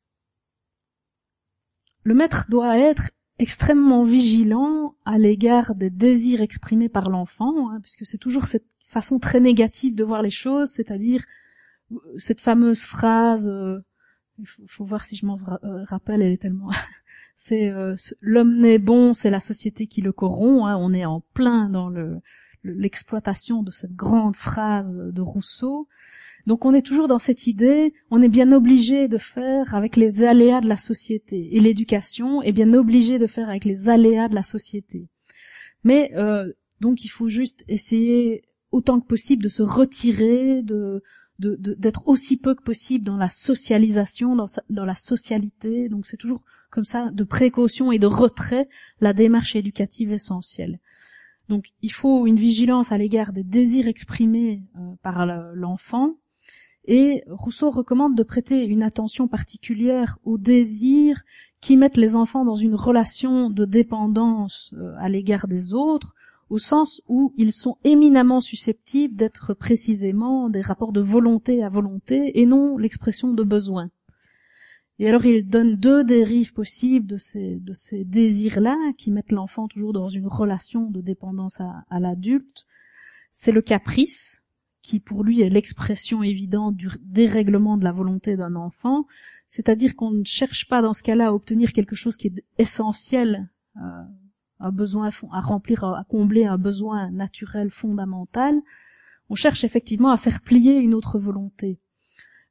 le maître doit être extrêmement vigilant à l'égard des désirs exprimés par l'enfant, hein, puisque c'est toujours cette façon très négative de voir les choses, c'est-à-dire cette fameuse phrase... Euh, il faut, faut voir si je m'en rappelle, elle est tellement... c'est euh, l'homme n'est bon, c'est la société qui le corrompt, hein, on est en plein dans le, le, l'exploitation de cette grande phrase de Rousseau. Donc on est toujours dans cette idée, on est bien obligé de faire avec les aléas de la société, et l'éducation est bien obligée de faire avec les aléas de la société. Mais euh, donc il faut juste essayer autant que possible de se retirer, de De, de, d'être aussi peu que possible dans la socialisation, dans, sa, dans la socialité. Donc c'est toujours comme ça, de précaution et de retrait, la démarche éducative essentielle. Donc il faut une vigilance à l'égard des désirs exprimés euh, par le, l'enfant. Et Rousseau recommande de prêter une attention particulière aux désirs qui mettent les enfants dans une relation de dépendance euh, à l'égard des autres, au sens où ils sont éminemment susceptibles d'être précisément des rapports de volonté à volonté et non l'expression de besoin. Et alors il donne deux dérives possibles de ces, de ces désirs-là qui mettent l'enfant toujours dans une relation de dépendance à, à l'adulte. C'est le caprice, qui pour lui est l'expression évidente du dérèglement de la volonté d'un enfant, c'est-à-dire qu'on ne cherche pas dans ce cas-là à obtenir quelque chose qui est essentiel, euh, un besoin à remplir, à combler un besoin naturel fondamental. On cherche effectivement à faire plier une autre volonté.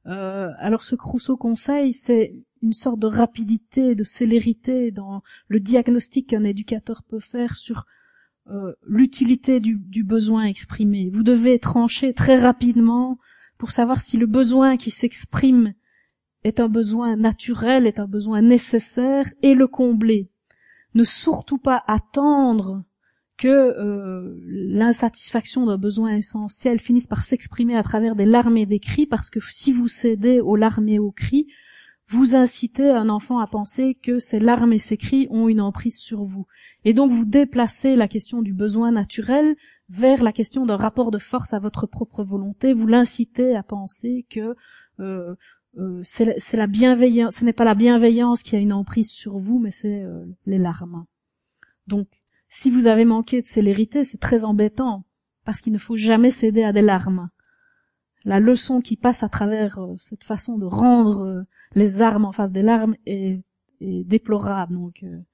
Euh, alors ce que Rousseau conseille, c'est une sorte de rapidité, de célérité dans le diagnostic qu'un éducateur peut faire sur euh, l'utilité du, du besoin exprimé. Vous devez trancher très rapidement pour savoir si le besoin qui s'exprime est un besoin naturel, est un besoin nécessaire, et le combler. Ne surtout pas attendre que euh, l'insatisfaction d'un besoin essentiel finisse par s'exprimer à travers des larmes et des cris, parce que si vous cédez aux larmes et aux cris, vous incitez un enfant à penser que ces larmes et ces cris ont une emprise sur vous. Et donc vous déplacez la question du besoin naturel vers la question d'un rapport de force à votre propre volonté. Vous l'incitez à penser que euh, euh, c'est, c'est la bienveillance, ce n'est pas la bienveillance qui a une emprise sur vous, mais c'est euh, les larmes. Donc si vous avez manqué de célérité, c'est très embêtant, parce qu'il ne faut jamais céder à des larmes. La leçon qui passe à travers euh, cette façon de rendre euh, les armes en face des larmes est, est déplorable. Donc, euh.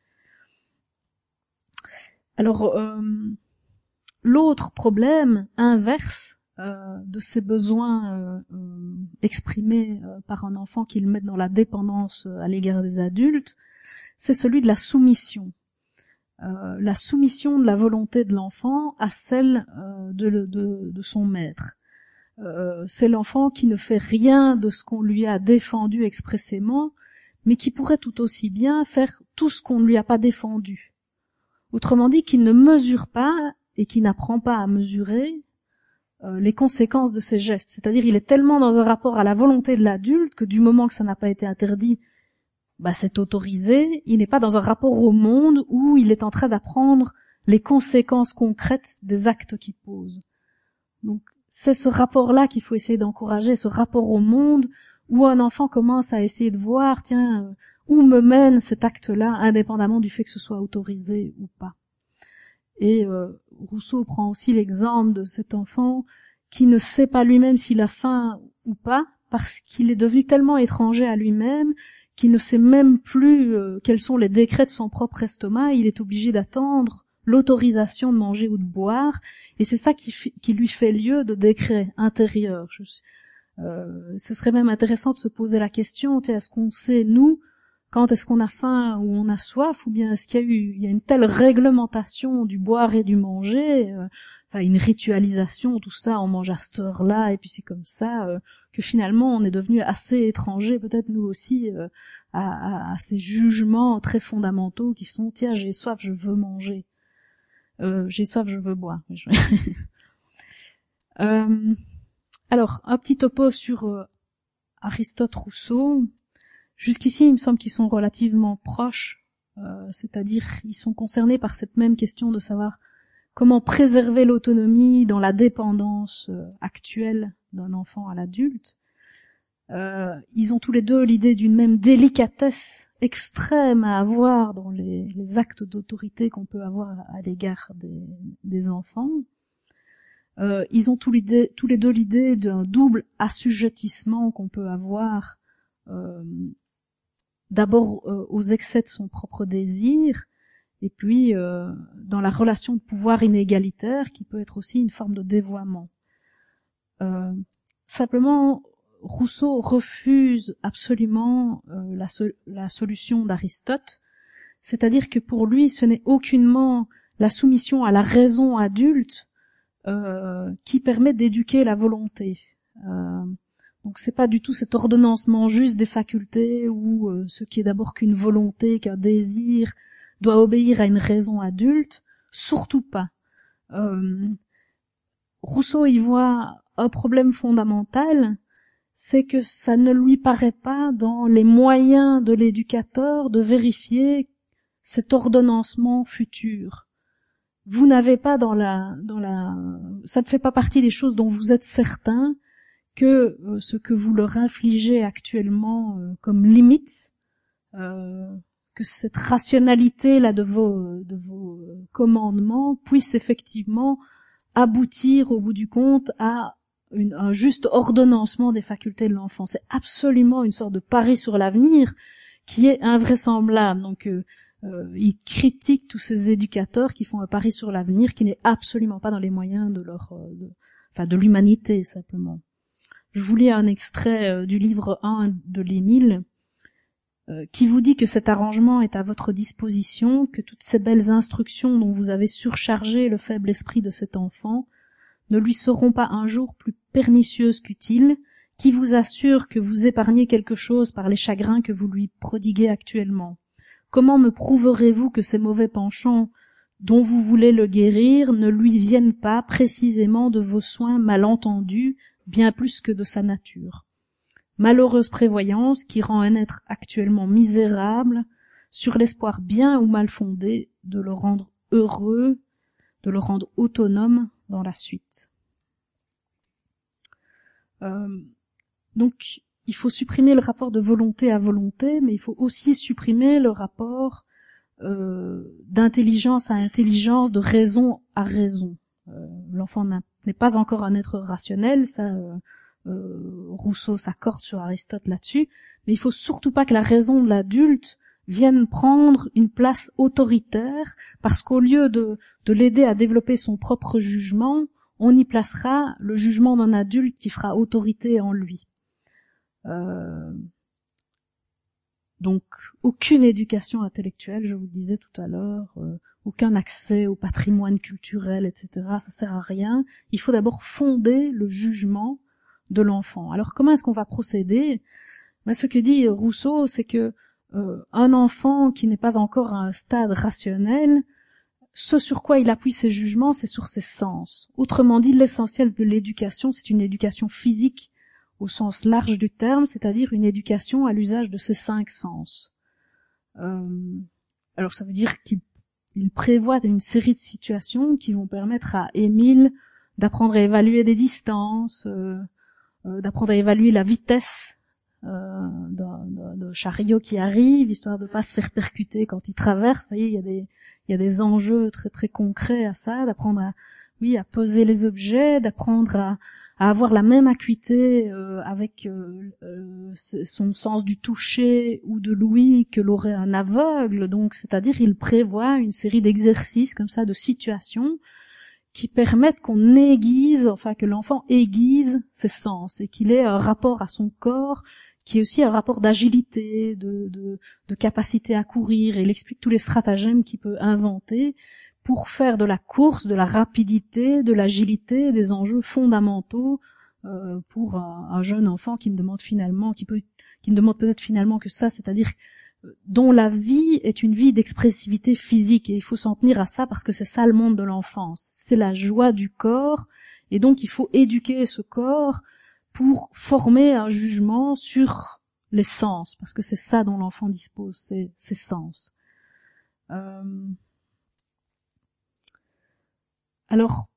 Alors, euh, l'autre problème inverse euh, de ces besoins euh, euh, exprimés euh, par un enfant qui le met dans la dépendance euh, à l'égard des adultes, c'est celui de la soumission. Euh, la soumission de la volonté de l'enfant à celle euh, de, de, de son maître. Euh, c'est l'enfant qui ne fait rien de ce qu'on lui a défendu expressément, mais qui pourrait tout aussi bien faire tout ce qu'on ne lui a pas défendu. Autrement dit, qui ne mesure pas et qui n'apprend pas à mesurer euh, les conséquences de ses gestes. C'est-à-dire, il est tellement dans un rapport à la volonté de l'adulte que du moment que ça n'a pas été interdit, bah, c'est autorisé. Il n'est pas dans un rapport au monde où il est en train d'apprendre les conséquences concrètes des actes qu'il pose. Donc, c'est ce rapport-là qu'il faut essayer d'encourager, ce rapport au monde où un enfant commence à essayer de voir, tiens, euh, où me mène cet acte-là, indépendamment du fait que ce soit autorisé ou pas. Et euh, Rousseau prend aussi l'exemple de cet enfant qui ne sait pas lui-même s'il a faim ou pas, parce qu'il est devenu tellement étranger à lui-même qu'il ne sait même plus euh, quels sont les décrets de son propre estomac. Il est obligé d'attendre l'autorisation de manger ou de boire, et c'est ça qui, f- qui lui fait lieu de décret intérieur. Je, euh, ce serait même intéressant de se poser la question, est-ce qu'on sait, nous, quand est-ce qu'on a faim ou on a soif, ou bien est-ce qu'il y a eu il y a une telle réglementation du boire et du manger, euh, enfin une ritualisation, tout ça, on mange à cette heure-là, et puis c'est comme ça, euh, que finalement on est devenu assez étranger, peut-être nous aussi, euh, à, à, à ces jugements très fondamentaux qui sont, tiens, j'ai soif, je veux manger. Euh, j'ai soif, je veux boire. euh, alors, un petit topo sur euh, Aristote, Rousseau. Jusqu'ici, il me semble qu'ils sont relativement proches, euh, c'est-à-dire ils sont concernés par cette même question de savoir comment préserver l'autonomie dans la dépendance euh, actuelle d'un enfant à l'adulte. Euh, ils ont tous les deux l'idée d'une même délicatesse extrême à avoir dans les, les actes d'autorité qu'on peut avoir à l'égard des, des enfants. Euh, ils ont tous, l'idée, tous les deux l'idée d'un double assujettissement qu'on peut avoir euh, d'abord euh, aux excès de son propre désir, et puis euh, dans la relation de pouvoir inégalitaire qui peut être aussi une forme de dévoiement. Euh, simplement, Rousseau refuse absolument euh, la, so- la solution d'Aristote, c'est-à-dire que pour lui, ce n'est aucunement la soumission à la raison adulte euh, qui permet d'éduquer la volonté. Euh, donc c'est pas du tout cet ordonnancement juste des facultés où euh, ce qui est d'abord qu'une volonté, qu'un désir, doit obéir à une raison adulte, surtout pas. Euh, Rousseau y voit un problème fondamental, c'est que ça ne lui paraît pas dans les moyens de l'éducateur de vérifier cet ordonnancement futur. Vous n'avez pas dans la, dans la, ça ne fait pas partie des choses dont vous êtes certain que euh, ce que vous leur infligez actuellement euh, comme limite, euh, que cette rationalité là de vos, de vos commandements puisse effectivement aboutir au bout du compte à Une, un juste ordonnancement des facultés de l'enfant. C'est absolument une sorte de pari sur l'avenir qui est invraisemblable. Donc, euh, euh, il critique tous ces éducateurs qui font un pari sur l'avenir qui n'est absolument pas dans les moyens de leur, euh, de, enfin, de l'humanité simplement. Je vous lis un extrait euh, du livre un de l'Émile, euh, qui vous dit que cet arrangement est à votre disposition, que toutes ces belles instructions dont vous avez surchargé le faible esprit de cet enfant ne lui seront pas un jour plus pernicieuses qu'utiles, qui vous assure que vous épargnez quelque chose par les chagrins que vous lui prodiguez actuellement. Comment me prouverez-vous que ces mauvais penchants dont vous voulez le guérir ne lui viennent pas précisément de vos soins mal entendus, bien plus que de sa nature? Malheureuse prévoyance qui rend un être actuellement misérable sur l'espoir bien ou mal fondé de le rendre heureux, de le rendre autonome dans la suite. Euh, donc, il faut supprimer le rapport de volonté à volonté, mais il faut aussi supprimer le rapport euh, d'intelligence à intelligence, de raison à raison. Euh, l'enfant n'est pas encore un être rationnel, ça, euh, euh, Rousseau s'accorde sur Aristote là-dessus, mais il faut surtout pas que la raison de l'adulte vienne prendre une place autoritaire, parce qu'au lieu de, de l'aider à développer son propre jugement, on y placera le jugement d'un adulte qui fera autorité en lui. Euh, donc, aucune éducation intellectuelle, je vous le disais tout à l'heure, euh, aucun accès au patrimoine culturel, et cetera, ça sert à rien. Il faut d'abord fonder le jugement de l'enfant. Alors, comment est-ce qu'on va procéder? Ben, ce que dit Rousseau, c'est que euh, un enfant qui n'est pas encore à un stade rationnel, ce sur quoi il appuie ses jugements, c'est sur ses sens. Autrement dit, l'essentiel de l'éducation, c'est une éducation physique au sens large du terme, c'est-à-dire une éducation à l'usage de ses cinq sens. Euh, alors ça veut dire qu'il il prévoit une série de situations qui vont permettre à Émile d'apprendre à évaluer des distances, euh, euh, d'apprendre à évaluer la vitesse euh, d'un, d'un, d'un chariot qui arrive, histoire de pas se faire percuter quand il traverse. Vous voyez, il y a des, il y a des enjeux très très concrets à ça, d'apprendre à, oui, à peser les objets, d'apprendre à à avoir la même acuité euh, avec euh, euh, son sens du toucher ou de l'ouïe que l'aurait un aveugle. Donc, c'est-à-dire, il prévoit une série d'exercices comme ça, de situations qui permettent qu'on aiguise, enfin que l'enfant aiguise ses sens et qu'il ait un rapport à son corps qui est aussi un rapport d'agilité, de, de, de capacité à courir. Et il explique tous les stratagèmes qu'il peut inventer pour faire de la course, de la rapidité, de l'agilité, des enjeux fondamentaux euh, pour un, un jeune enfant qui ne demande finalement, qui peut, qui ne demande peut-être finalement que ça, c'est-à-dire euh, dont la vie est une vie d'expressivité physique, et il faut s'en tenir à ça parce que c'est ça le monde de l'enfance, c'est la joie du corps, et donc il faut éduquer ce corps pour former un jugement sur les sens, parce que c'est ça dont l'enfant dispose, c'est ses sens. Euh... Alors,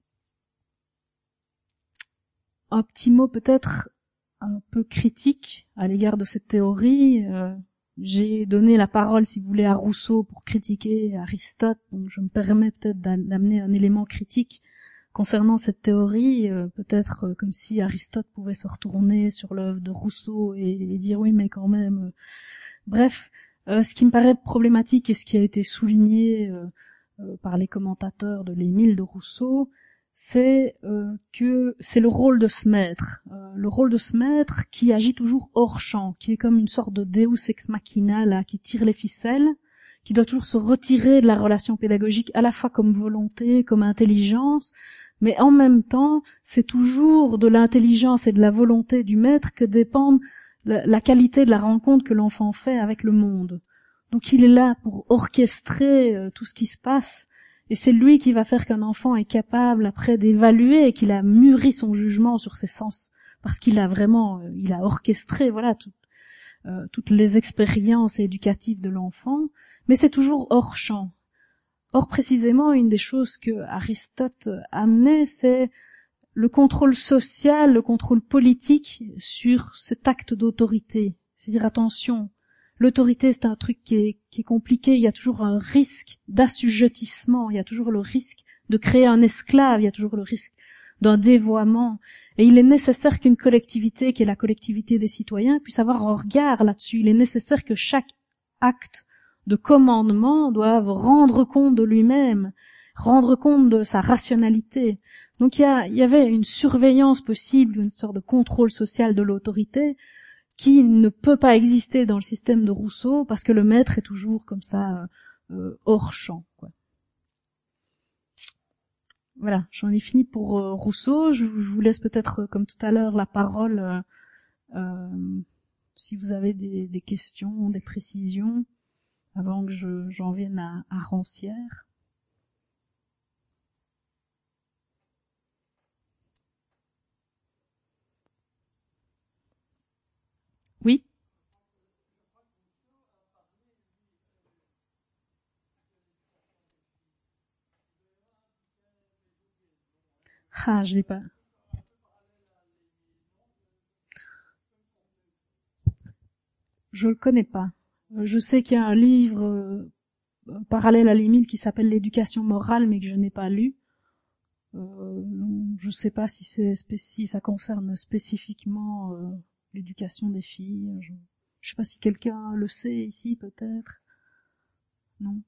un petit mot peut-être un peu critique à l'égard de cette théorie. Euh, j'ai donné la parole, si vous voulez, à Rousseau pour critiquer Aristote, donc je me permets peut-être d'amener un élément critique concernant cette théorie, euh, peut-être euh, comme si Aristote pouvait se retourner sur l'œuvre de Rousseau et, et dire oui, mais quand même... Euh... Bref, euh, ce qui me paraît problématique et ce qui a été souligné... Euh, Euh, par les commentateurs de l'Émile de Rousseau, c'est euh, que c'est le rôle de ce maître, euh, le rôle de ce maître qui agit toujours hors champ, qui est comme une sorte de Deus ex machina là, qui tire les ficelles, qui doit toujours se retirer de la relation pédagogique à la fois comme volonté, comme intelligence, mais en même temps, c'est toujours de l'intelligence et de la volonté du maître que dépend la, la qualité de la rencontre que l'enfant fait avec le monde. Donc il est là pour orchestrer euh, tout ce qui se passe, et c'est lui qui va faire qu'un enfant est capable après d'évaluer et qu'il a mûri son jugement sur ses sens, parce qu'il a vraiment, euh, il a orchestré, voilà, tout, euh, toutes les expériences éducatives de l'enfant, mais c'est toujours hors champ. Or précisément, une des choses que Aristote amenait, c'est le contrôle social, le contrôle politique sur cet acte d'autorité. C'est-à-dire, attention, l'autorité, c'est un truc qui est, qui est compliqué. Il y a toujours un risque d'assujettissement. Il y a toujours le risque de créer un esclave. Il y a toujours le risque d'un dévoiement. Et il est nécessaire qu'une collectivité, qui est la collectivité des citoyens, puisse avoir un regard là-dessus. Il est nécessaire que chaque acte de commandement doive rendre compte de lui-même, rendre compte de sa rationalité. Donc il y, a, il y avait une surveillance possible, une sorte de contrôle social de l'autorité qui ne peut pas exister dans le système de Rousseau parce que le maître est toujours comme ça euh, hors champ, quoi. Voilà, j'en ai fini pour euh, Rousseau. Je, je vous laisse peut-être, euh, comme tout à l'heure, la parole euh, euh, si vous avez des, des questions, des précisions, avant que je, j'en vienne à, à Rancière. Oui. Ah, je l'ai pas. Je le connais pas. Je sais qu'il y a un livre euh, parallèle à l'Émile qui s'appelle L'éducation morale, mais que je n'ai pas lu. Euh, je sais pas si c'est si ça concerne spécifiquement euh, l'éducation des filles. Je, je sais pas si quelqu'un le sait ici, peut-être. Non.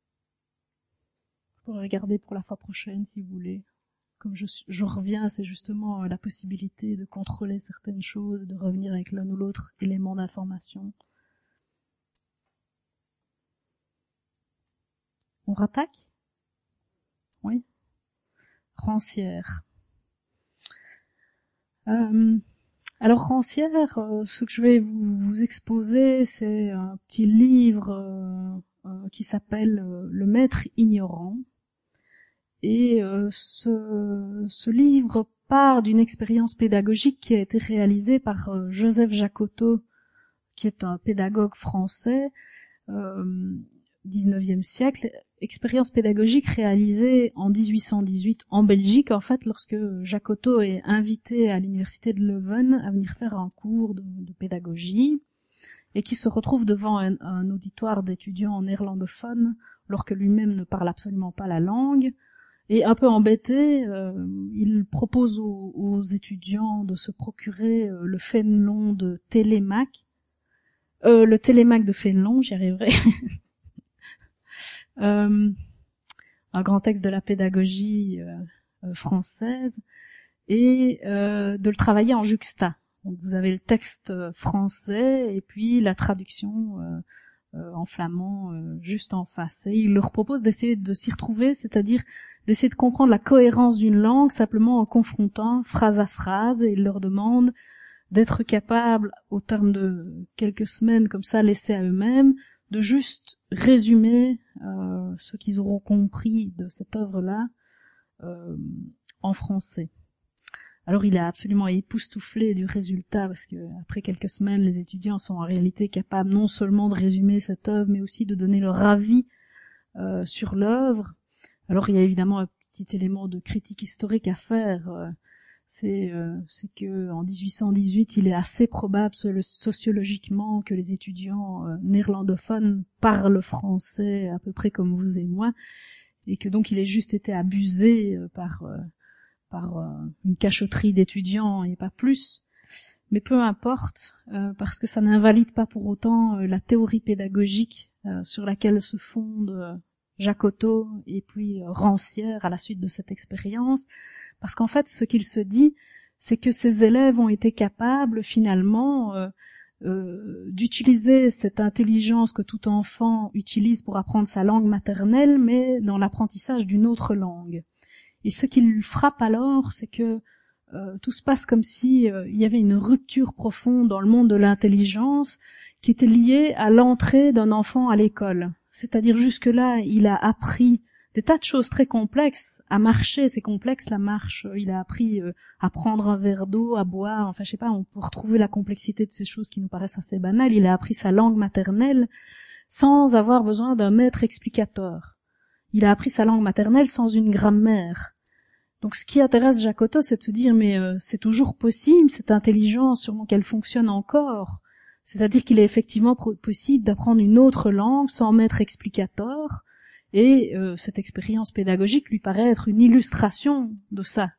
Je pourrais regarder pour la fois prochaine si vous voulez. Comme je, je reviens, c'est justement la possibilité de contrôler certaines choses, de revenir avec l'un ou l'autre élément d'information. On rattaque ? Oui. Rancière. Euh, alors Rancière, euh, ce que je vais vous, vous exposer, c'est un petit livre euh, euh, qui s'appelle euh, Le Maître ignorant. Et euh, ce, ce livre part d'une expérience pédagogique qui a été réalisée par euh, Joseph Jacotot, qui est un pédagogue français, euh, dix-neuvième siècle, expérience pédagogique réalisée en dix-huit cent dix-huit en Belgique, en fait, lorsque Jacotot est invité à l'université de Leuven à venir faire un cours de, de pédagogie, et qui se retrouve devant un, un auditoire d'étudiants néerlandophones, alors que lui-même ne parle absolument pas la langue. Et un peu embêté, euh, il propose aux, aux étudiants de se procurer euh, le Fénelon de Télémaque, euh, le Télémaque de Fénelon, j'y arriverai, euh, un grand texte de la pédagogie euh, euh, française, et euh, de le travailler en juxta. Donc vous avez le texte français et puis la traduction euh, euh, en flamand euh, juste en face. Et il leur propose d'essayer de s'y retrouver, c'est-à-dire d'essayer de comprendre la cohérence d'une langue simplement en confrontant phrase à phrase, et il leur demande d'être capables, au terme de quelques semaines comme ça laissées à eux-mêmes, de juste résumer euh, ce qu'ils auront compris de cette œuvre-là euh, en français. Alors il est absolument époustouflé du résultat, parce que après quelques semaines, les étudiants sont en réalité capables non seulement de résumer cette œuvre, mais aussi de donner leur avis euh, sur l'œuvre. Alors il y a évidemment un petit élément de critique historique à faire. Euh, c'est euh, c'est que en dix-huit cent dix-huit, il est assez probable sociologiquement que les étudiants euh, néerlandophones parlent français à peu près comme vous et moi, et que donc il ait juste été abusé euh, par euh, par euh, une cachotterie d'étudiants et pas plus. Mais peu importe, euh, parce que ça n'invalide pas pour autant euh, la théorie pédagogique euh, sur laquelle se fonde euh, Jacotot et puis euh, Rancière à la suite de cette expérience. Parce qu'en fait, ce qu'il se dit, c'est que ces élèves ont été capables finalement euh, euh, d'utiliser cette intelligence que tout enfant utilise pour apprendre sa langue maternelle, mais dans l'apprentissage d'une autre langue. Et ce qui le frappe alors, c'est que euh, tout se passe comme si euh, il y avait une rupture profonde dans le monde de l'intelligence qui était liée à l'entrée d'un enfant à l'école. C'est-à-dire jusque-là, il a appris des tas de choses très complexes. À marcher, c'est complexe la marche. Il a appris euh, à prendre un verre d'eau, à boire. Enfin, je sais pas, on peut retrouver la complexité de ces choses qui nous paraissent assez banales. Il a appris sa langue maternelle sans avoir besoin d'un maître explicateur. Il a appris sa langue maternelle sans une grammaire. Donc ce qui intéresse Jacotot, c'est de se dire mais euh, c'est toujours possible, cette intelligence, sûrement qu'elle fonctionne encore. C'est-à-dire qu'il est effectivement possible d'apprendre une autre langue sans maître explicateur, et euh, cette expérience pédagogique lui paraît être une illustration de ça.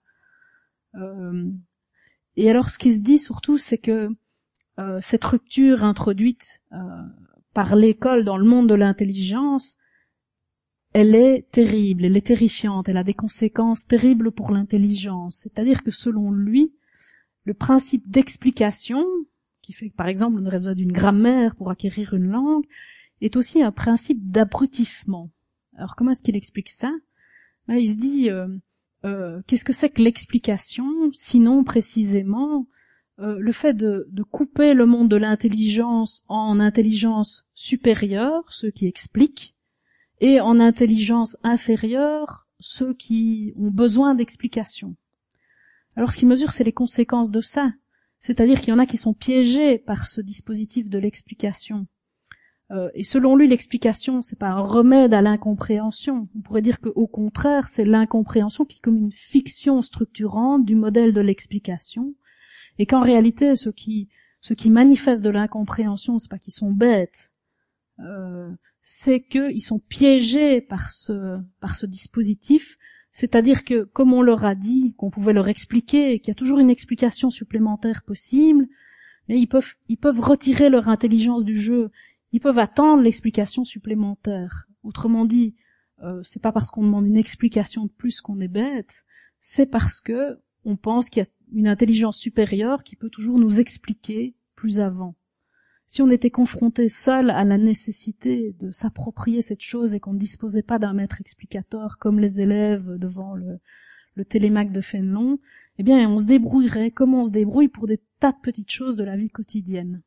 Euh, et alors ce qui se dit surtout, c'est que euh, cette rupture introduite euh, par l'école dans le monde de l'intelligence, elle est terrible, elle est terrifiante, elle a des conséquences terribles pour l'intelligence. C'est-à-dire que selon lui, le principe d'explication, qui fait que par exemple on aurait besoin d'une grammaire pour acquérir une langue, est aussi un principe d'abrutissement. Alors comment est-ce qu'il explique ça? Ben, il se dit, euh, euh, qu'est-ce que c'est que l'explication, sinon précisément euh, le fait de, de couper le monde de l'intelligence en intelligence supérieure, ceux qui expliquent, et en intelligence inférieure, ceux qui ont besoin d'explications. Alors ce qu'il mesure, c'est les conséquences de ça. C'est-à-dire qu'il y en a qui sont piégés par ce dispositif de l'explication. Euh, et selon lui, l'explication, c'est pas un remède à l'incompréhension. On pourrait dire qu'au contraire, c'est l'incompréhension qui est comme une fiction structurante du modèle de l'explication. Et qu'en réalité, ceux qui, ceux qui manifestent de l'incompréhension, c'est pas qu'ils sont bêtes. Euh, c'est qu'ils sont piégés par ce, par ce dispositif. C'est-à-dire que, comme on leur a dit, qu'on pouvait leur expliquer, qu'il y a toujours une explication supplémentaire possible, mais ils peuvent, ils peuvent retirer leur intelligence du jeu. Ils peuvent attendre l'explication supplémentaire. Autrement dit, euh, c'est pas parce qu'on demande une explication de plus qu'on est bête, c'est parce que on pense qu'il y a une intelligence supérieure qui peut toujours nous expliquer plus avant. Si on était confronté seul à la nécessité de s'approprier cette chose et qu'on ne disposait pas d'un maître explicateur comme les élèves devant le, le télémaque de Fénelon, eh bien on se débrouillerait comme on se débrouille pour des tas de petites choses de la vie quotidienne,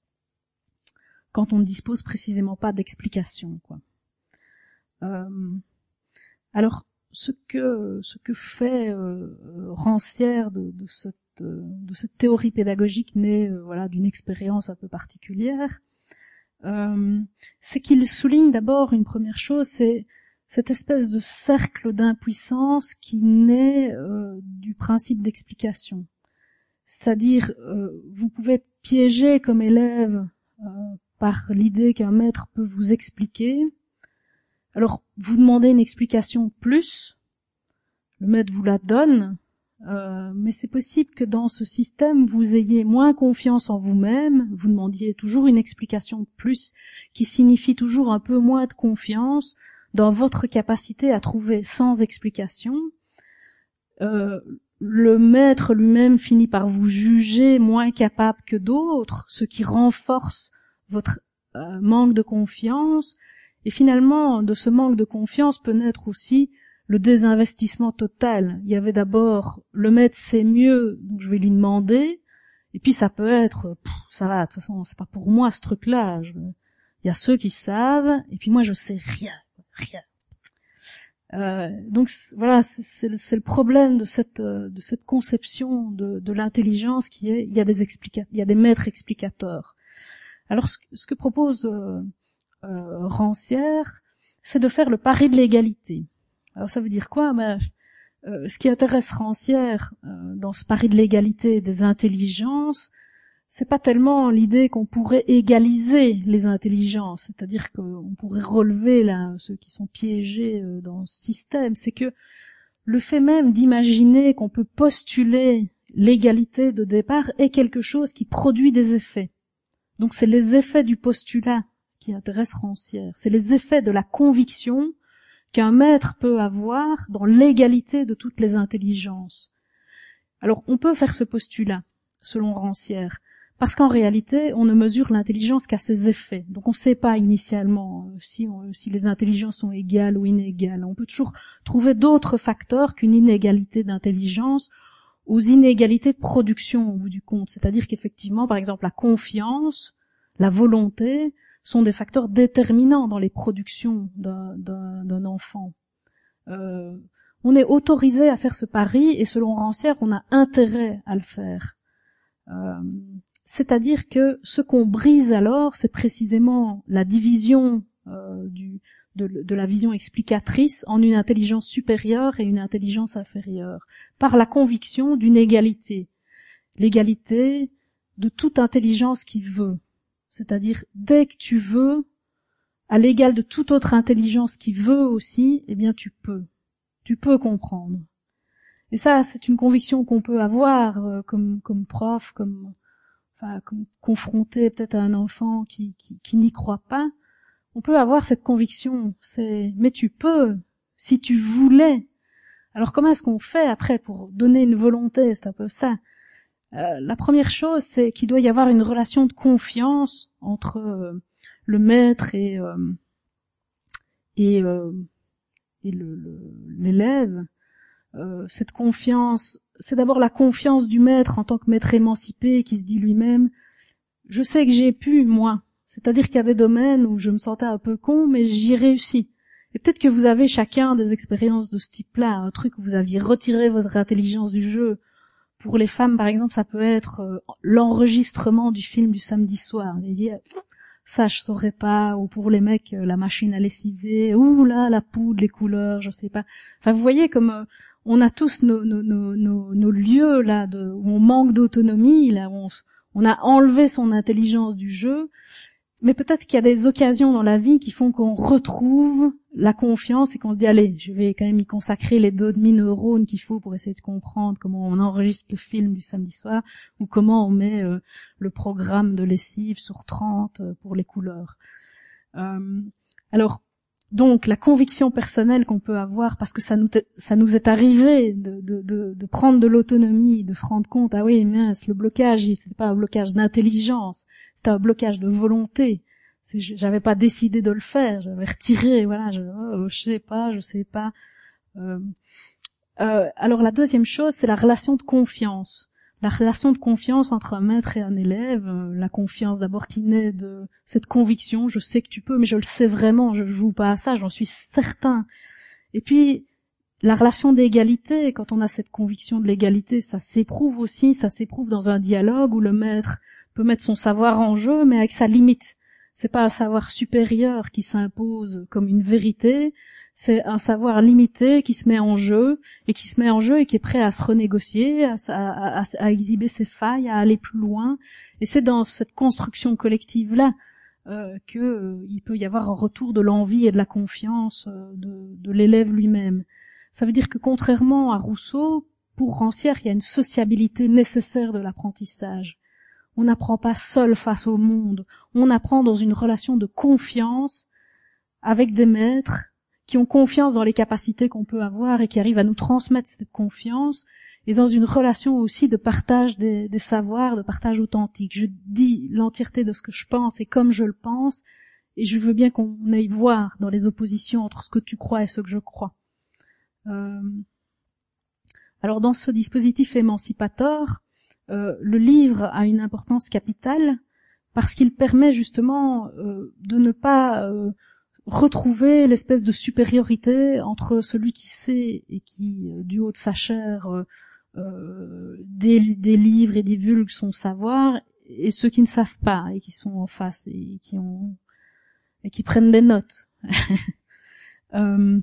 quand on ne dispose précisément pas d'explication, quoi. Euh, alors, ce que ce que fait euh, Rancière de, de cette de cette théorie pédagogique née euh, voilà d'une expérience un peu particulière, euh, c'est qu'il souligne d'abord une première chose, c'est cette espèce de cercle d'impuissance qui naît euh, du principe d'explication. C'est-à-dire, euh, vous pouvez être piégé comme élève euh, par l'idée qu'un maître peut vous expliquer. Alors, vous demandez une explication de plus, le maître vous la donne, euh, mais c'est possible que dans ce système, vous ayez moins confiance en vous-même, vous demandiez toujours une explication de plus, qui signifie toujours un peu moins de confiance dans votre capacité à trouver sans explication. Euh, le maître lui-même finit par vous juger moins capable que d'autres, ce qui renforce votre euh, manque de confiance. Et finalement, de ce manque de confiance peut naître aussi le désinvestissement total. Il y avait d'abord, le maître sait mieux, donc je vais lui demander, et puis ça peut être, pff, ça va, de toute façon, c'est pas pour moi ce truc-là. Je, il y a ceux qui savent, et puis moi je sais rien, rien. Euh, donc voilà, c'est, c'est, c'est le problème de cette de cette conception de, de l'intelligence qui est, il y a des explica- il y a des maîtres explicateurs. Alors ce, ce que propose euh, euh, Rancière, c'est de faire le pari de l'égalité. Alors ça veut dire quoi? Ben, euh, ce qui intéresse Rancière euh, dans ce pari de l'égalité des intelligences, c'est pas tellement l'idée qu'on pourrait égaliser les intelligences, c'est-à-dire qu'on pourrait relever là ceux qui sont piégés euh, dans ce système. C'est que le fait même d'imaginer qu'on peut postuler l'égalité de départ est quelque chose qui produit des effets. Donc c'est les effets du postulat qui intéressent Rancière. C'est les effets de la conviction qu'un maître peut avoir dans l'égalité de toutes les intelligences. Alors, on peut faire ce postulat, selon Rancière, parce qu'en réalité, on ne mesure l'intelligence qu'à ses effets. Donc, on ne sait pas initialement si, on, si les intelligences sont égales ou inégales. On peut toujours trouver d'autres facteurs qu'une inégalité d'intelligence aux inégalités de production, au bout du compte. C'est-à-dire qu'effectivement, par exemple, la confiance, la volonté, sont des facteurs déterminants dans les productions d'un, d'un, d'un enfant. Euh, on est autorisé à faire ce pari et selon Rancière, on a intérêt à le faire. Euh, c'est-à-dire que ce qu'on brise alors, c'est précisément la division euh, du, de, de la vision explicatrice en une intelligence supérieure et une intelligence inférieure, par la conviction d'une égalité. L'égalité de toute intelligence qui veut. C'est-à-dire, dès que tu veux, à l'égal de toute autre intelligence qui veut aussi, eh bien tu peux. Tu peux comprendre. Et ça, c'est une conviction qu'on peut avoir euh, comme, comme prof, comme, enfin, comme confronté peut-être à un enfant qui, qui, qui n'y croit pas. on peut avoir cette conviction, c'est mais tu peux, si tu voulais. Alors comment est-ce qu'on fait après pour donner une volonté, c'est un peu ça. Euh, la première chose, c'est qu'il doit y avoir une relation de confiance entre euh, le maître et euh, et, euh, et le, le, l'élève. Euh, cette confiance, c'est d'abord la confiance du maître en tant que maître émancipé qui se dit lui-même « Je sais que j'ai pu, moi ». C'est-à-dire qu'il y a des domaines où je me sentais un peu con, mais j'y réussis. Et peut-être que vous avez chacun des expériences de ce type-là, un truc où vous aviez retiré votre intelligence du jeu. Pour les femmes, par exemple, ça peut être euh, l'enregistrement du film du samedi soir. Vous dire ça, je saurais pas. Ou pour les mecs, euh, la machine à lessiver. Ouh là, la poudre, les couleurs, je sais pas. Enfin, vous voyez comme euh, on a tous nos, nos, nos, nos, nos lieux là de, où on manque d'autonomie, là où on, on a enlevé son intelligence du jeu. Mais peut-être qu'il y a des occasions dans la vie qui font qu'on retrouve la confiance et qu'on se dit allez, je vais quand même y consacrer les deux demi-neurones qu'il faut pour essayer de comprendre comment on enregistre le film du samedi soir ou comment on met euh, le programme de lessive sur trente euh, pour les couleurs. Euh, alors, donc, la conviction personnelle qu'on peut avoir, parce que ça nous, ça nous est arrivé de, de, de, de prendre de l'autonomie, de se rendre compte, ah oui, mince, le blocage, c'était pas un blocage d'intelligence, c'était un blocage de volonté. C'est, j'avais pas décidé de le faire, j'avais retiré, voilà, je, oh, je sais pas, je sais pas. Euh, euh, alors la deuxième chose, c'est la relation de confiance. La relation de confiance entre un maître et un élève, euh, la confiance d'abord qui naît de cette conviction, je sais que tu peux, mais je le sais vraiment, je joue pas à ça, j'en suis certain. Et puis, la relation d'égalité, quand on a cette conviction de l'égalité, ça s'éprouve aussi, ça s'éprouve dans un dialogue où le maître peut mettre son savoir en jeu, mais avec sa limite. C'est pas un savoir supérieur qui s'impose comme une vérité, c'est un savoir limité qui se met en jeu, et qui se met en jeu et qui est prêt à se renégocier, à, à, à, à exhiber ses failles, à aller plus loin. Et c'est dans cette construction collective-là euh, que euh, il peut y avoir un retour de l'envie et de la confiance euh, de, de l'élève lui-même. Ça veut dire que contrairement à Rousseau, pour Rancière, il y a une sociabilité nécessaire de l'apprentissage. On n'apprend pas seul face au monde, on apprend dans une relation de confiance avec des maîtres qui ont confiance dans les capacités qu'on peut avoir et qui arrivent à nous transmettre cette confiance, et dans une relation aussi de partage des, des savoirs, de partage authentique. Je dis l'entièreté de ce que je pense et comme je le pense, et je veux bien qu'on aille voir dans les oppositions entre ce que tu crois et ce que je crois. Euh... Alors dans ce dispositif émancipateur, euh, le livre a une importance capitale parce qu'il permet justement euh, de ne pas euh, retrouver l'espèce de supériorité entre celui qui sait et qui, euh, du haut de sa chair, euh, euh, délivre et divulgue son savoir, et ceux qui ne savent pas et qui sont en face et qui ont et qui prennent des notes. euh,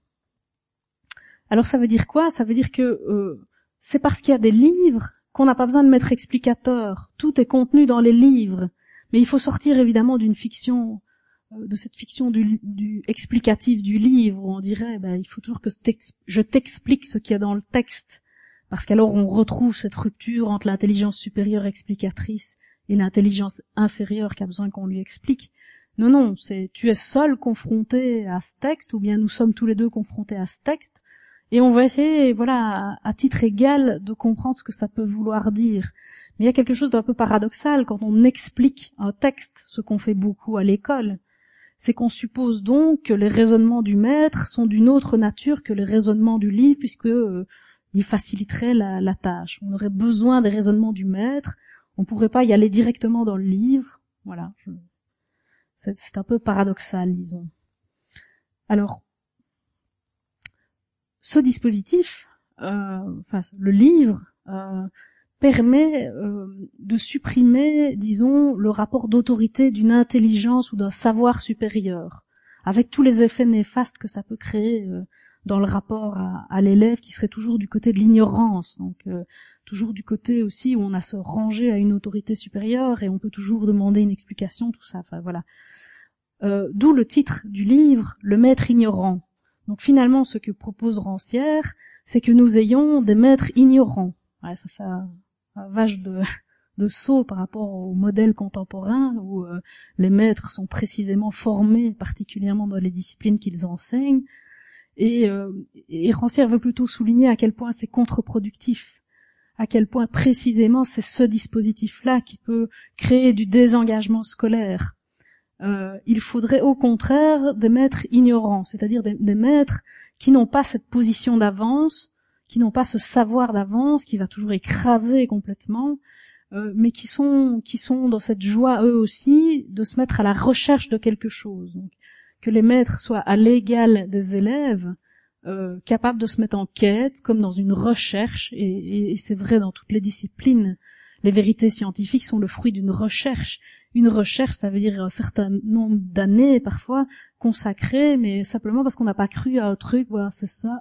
alors ça veut dire quoi? Ça veut dire que euh, c'est parce qu'il y a des livres qu'on n'a pas besoin de mettre explicateur. Tout est contenu dans les livres, mais il faut sortir évidemment d'une fiction, de cette fiction du, du explicatif du livre, où on dirait ben, il faut toujours que je t'explique ce qu'il y a dans le texte, parce qu'alors on retrouve cette rupture entre l'intelligence supérieure explicatrice et l'intelligence inférieure qui a besoin qu'on lui explique. Non, non, c'est tu es seul confronté à ce texte, ou bien nous sommes tous les deux confrontés à ce texte, et on va essayer, voilà, à, à titre égal, de comprendre ce que ça peut vouloir dire. Mais il y a quelque chose d'un peu paradoxal quand on explique un texte, ce qu'on fait beaucoup à l'école. C'est qu'on suppose donc que les raisonnements du maître sont d'une autre nature que les raisonnements du livre, puisque euh, ils faciliteraient la, la tâche. On aurait besoin des raisonnements du maître, on pourrait pas y aller directement dans le livre. Voilà, je... c'est, c'est un peu paradoxal, disons. Alors, ce dispositif, euh, enfin le livre, euh, permet euh, de supprimer, disons, le rapport d'autorité d'une intelligence ou d'un savoir supérieur, avec tous les effets néfastes que ça peut créer euh, dans le rapport à, à l'élève qui serait toujours du côté de l'ignorance, donc euh, toujours du côté aussi où on a se ranger à une autorité supérieure et on peut toujours demander une explication, tout ça, enfin voilà. Euh, d'où le titre du livre, Le maître ignorant. Donc finalement, ce que propose Rancière, c'est que nous ayons des maîtres ignorants. Ouais, ça fait un, un vache de, de saut par rapport au modèle contemporain où euh, les maîtres sont précisément formés, particulièrement dans les disciplines qu'ils enseignent. Et, euh, et Rancière veut plutôt souligner à quel point c'est contre-productif, à quel point précisément c'est ce dispositif-là qui peut créer du désengagement scolaire. Euh, il faudrait au contraire des maîtres ignorants, c'est-à-dire des, des maîtres qui n'ont pas cette position d'avance, qui n'ont pas ce savoir d'avance, qui va toujours écraser complètement, euh, mais qui sont qui sont dans cette joie eux aussi de se mettre à la recherche de quelque chose. Donc, que les maîtres soient à l'égal des élèves, euh, capables de se mettre en quête, comme dans une recherche, et, et, et c'est vrai dans toutes les disciplines. Les vérités scientifiques sont le fruit d'une recherche. Une recherche, ça veut dire un certain nombre d'années, parfois, consacrées, mais simplement parce qu'on n'a pas cru à un truc, voilà, c'est ça,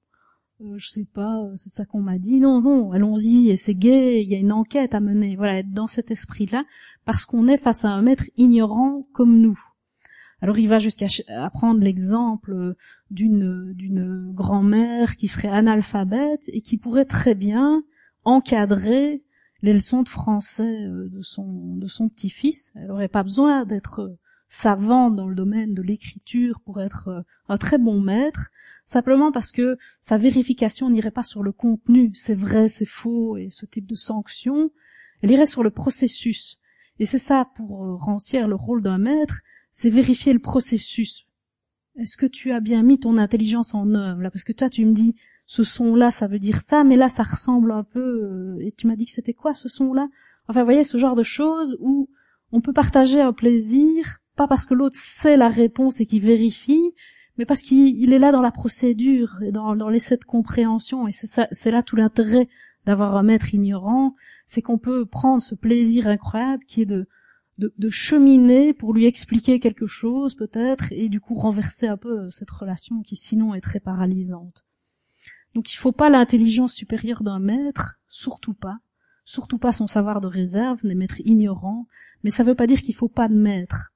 euh, je sais pas, c'est ça qu'on m'a dit. Non, non, allons-y, et c'est gai, il y a une enquête à mener. Voilà, être dans cet esprit-là, parce qu'on est face à un maître ignorant comme nous. Alors il va jusqu'à à prendre l'exemple d'une d'une grand-mère qui serait analphabète et qui pourrait très bien encadrer les leçons de français de son de son petit-fils. Elle n'aurait pas besoin d'être savante dans le domaine de l'écriture pour être un très bon maître, simplement parce que sa vérification n'irait pas sur le contenu, c'est vrai, c'est faux et ce type de sanction, elle irait sur le processus. Et c'est ça pour Rancière le rôle d'un maître, c'est vérifier le processus. Est-ce que tu as bien mis ton intelligence en œuvre là? Parce que toi, tu me dis, ce son-là, ça veut dire ça, mais là, ça ressemble un peu... Euh, et tu m'as dit que c'était quoi, ce son-là? Enfin, vous voyez, ce genre de choses où on peut partager un plaisir, pas parce que l'autre sait la réponse et qu'il vérifie, mais parce qu'il est là dans la procédure et dans, dans l'essai de compréhension. Et c'est, ça, c'est là tout l'intérêt d'avoir un maître ignorant, c'est qu'on peut prendre ce plaisir incroyable qui est de... De, de cheminer pour lui expliquer quelque chose peut-être et du coup renverser un peu cette relation qui sinon est très paralysante. Donc il faut pas l'intelligence supérieure d'un maître, surtout pas, surtout pas son savoir de réserve, des maîtres ignorants, mais ça veut pas dire qu'il faut pas de maître.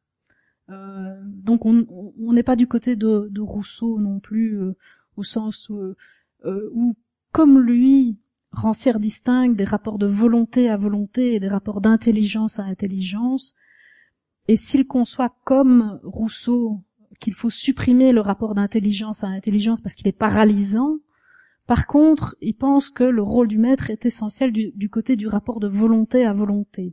Euh, donc on on n'est pas du côté de, de Rousseau non plus, euh, au sens où, euh, où comme lui, Rancière distingue des rapports de volonté à volonté et des rapports d'intelligence à intelligence. Et s'il conçoit comme Rousseau qu'il faut supprimer le rapport d'intelligence à intelligence parce qu'il est paralysant, par contre, il pense que le rôle du maître est essentiel du, du côté du rapport de volonté à volonté.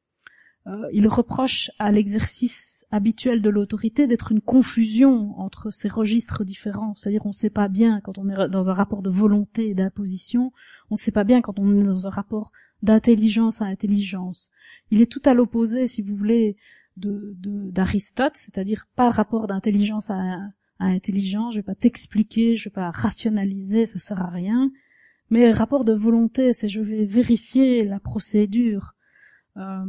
Euh, il reproche à l'exercice habituel de l'autorité d'être une confusion entre ces registres différents. C'est-à-dire on ne sait pas bien quand on est dans un rapport de volonté et d'imposition, on ne sait pas bien quand on est dans un rapport d'intelligence à intelligence. Il est tout à l'opposé, si vous voulez, de, de, d'Aristote, c'est-à-dire pas rapport d'intelligence à, à intelligence, je vais pas t'expliquer, je vais pas rationaliser, ça sert à rien, mais rapport de volonté, c'est je vais vérifier la procédure. Euh,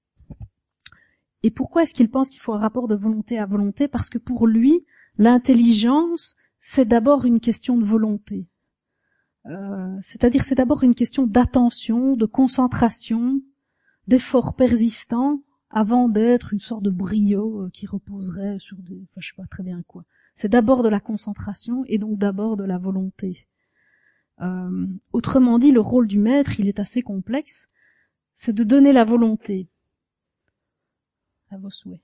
Et pourquoi est-ce qu'il pense qu'il faut un rapport de volonté à volonté? Parce que pour lui, l'intelligence, c'est d'abord une question de volonté. Euh, c'est-à-dire c'est d'abord une question d'attention, de concentration, d'effort persistant, avant d'être une sorte de brio qui reposerait sur des... Enfin, je sais pas très bien quoi. C'est d'abord de la concentration et donc d'abord de la volonté. Euh, autrement dit, le rôle du maître, il est assez complexe. C'est de donner la volonté. À vos souhaits.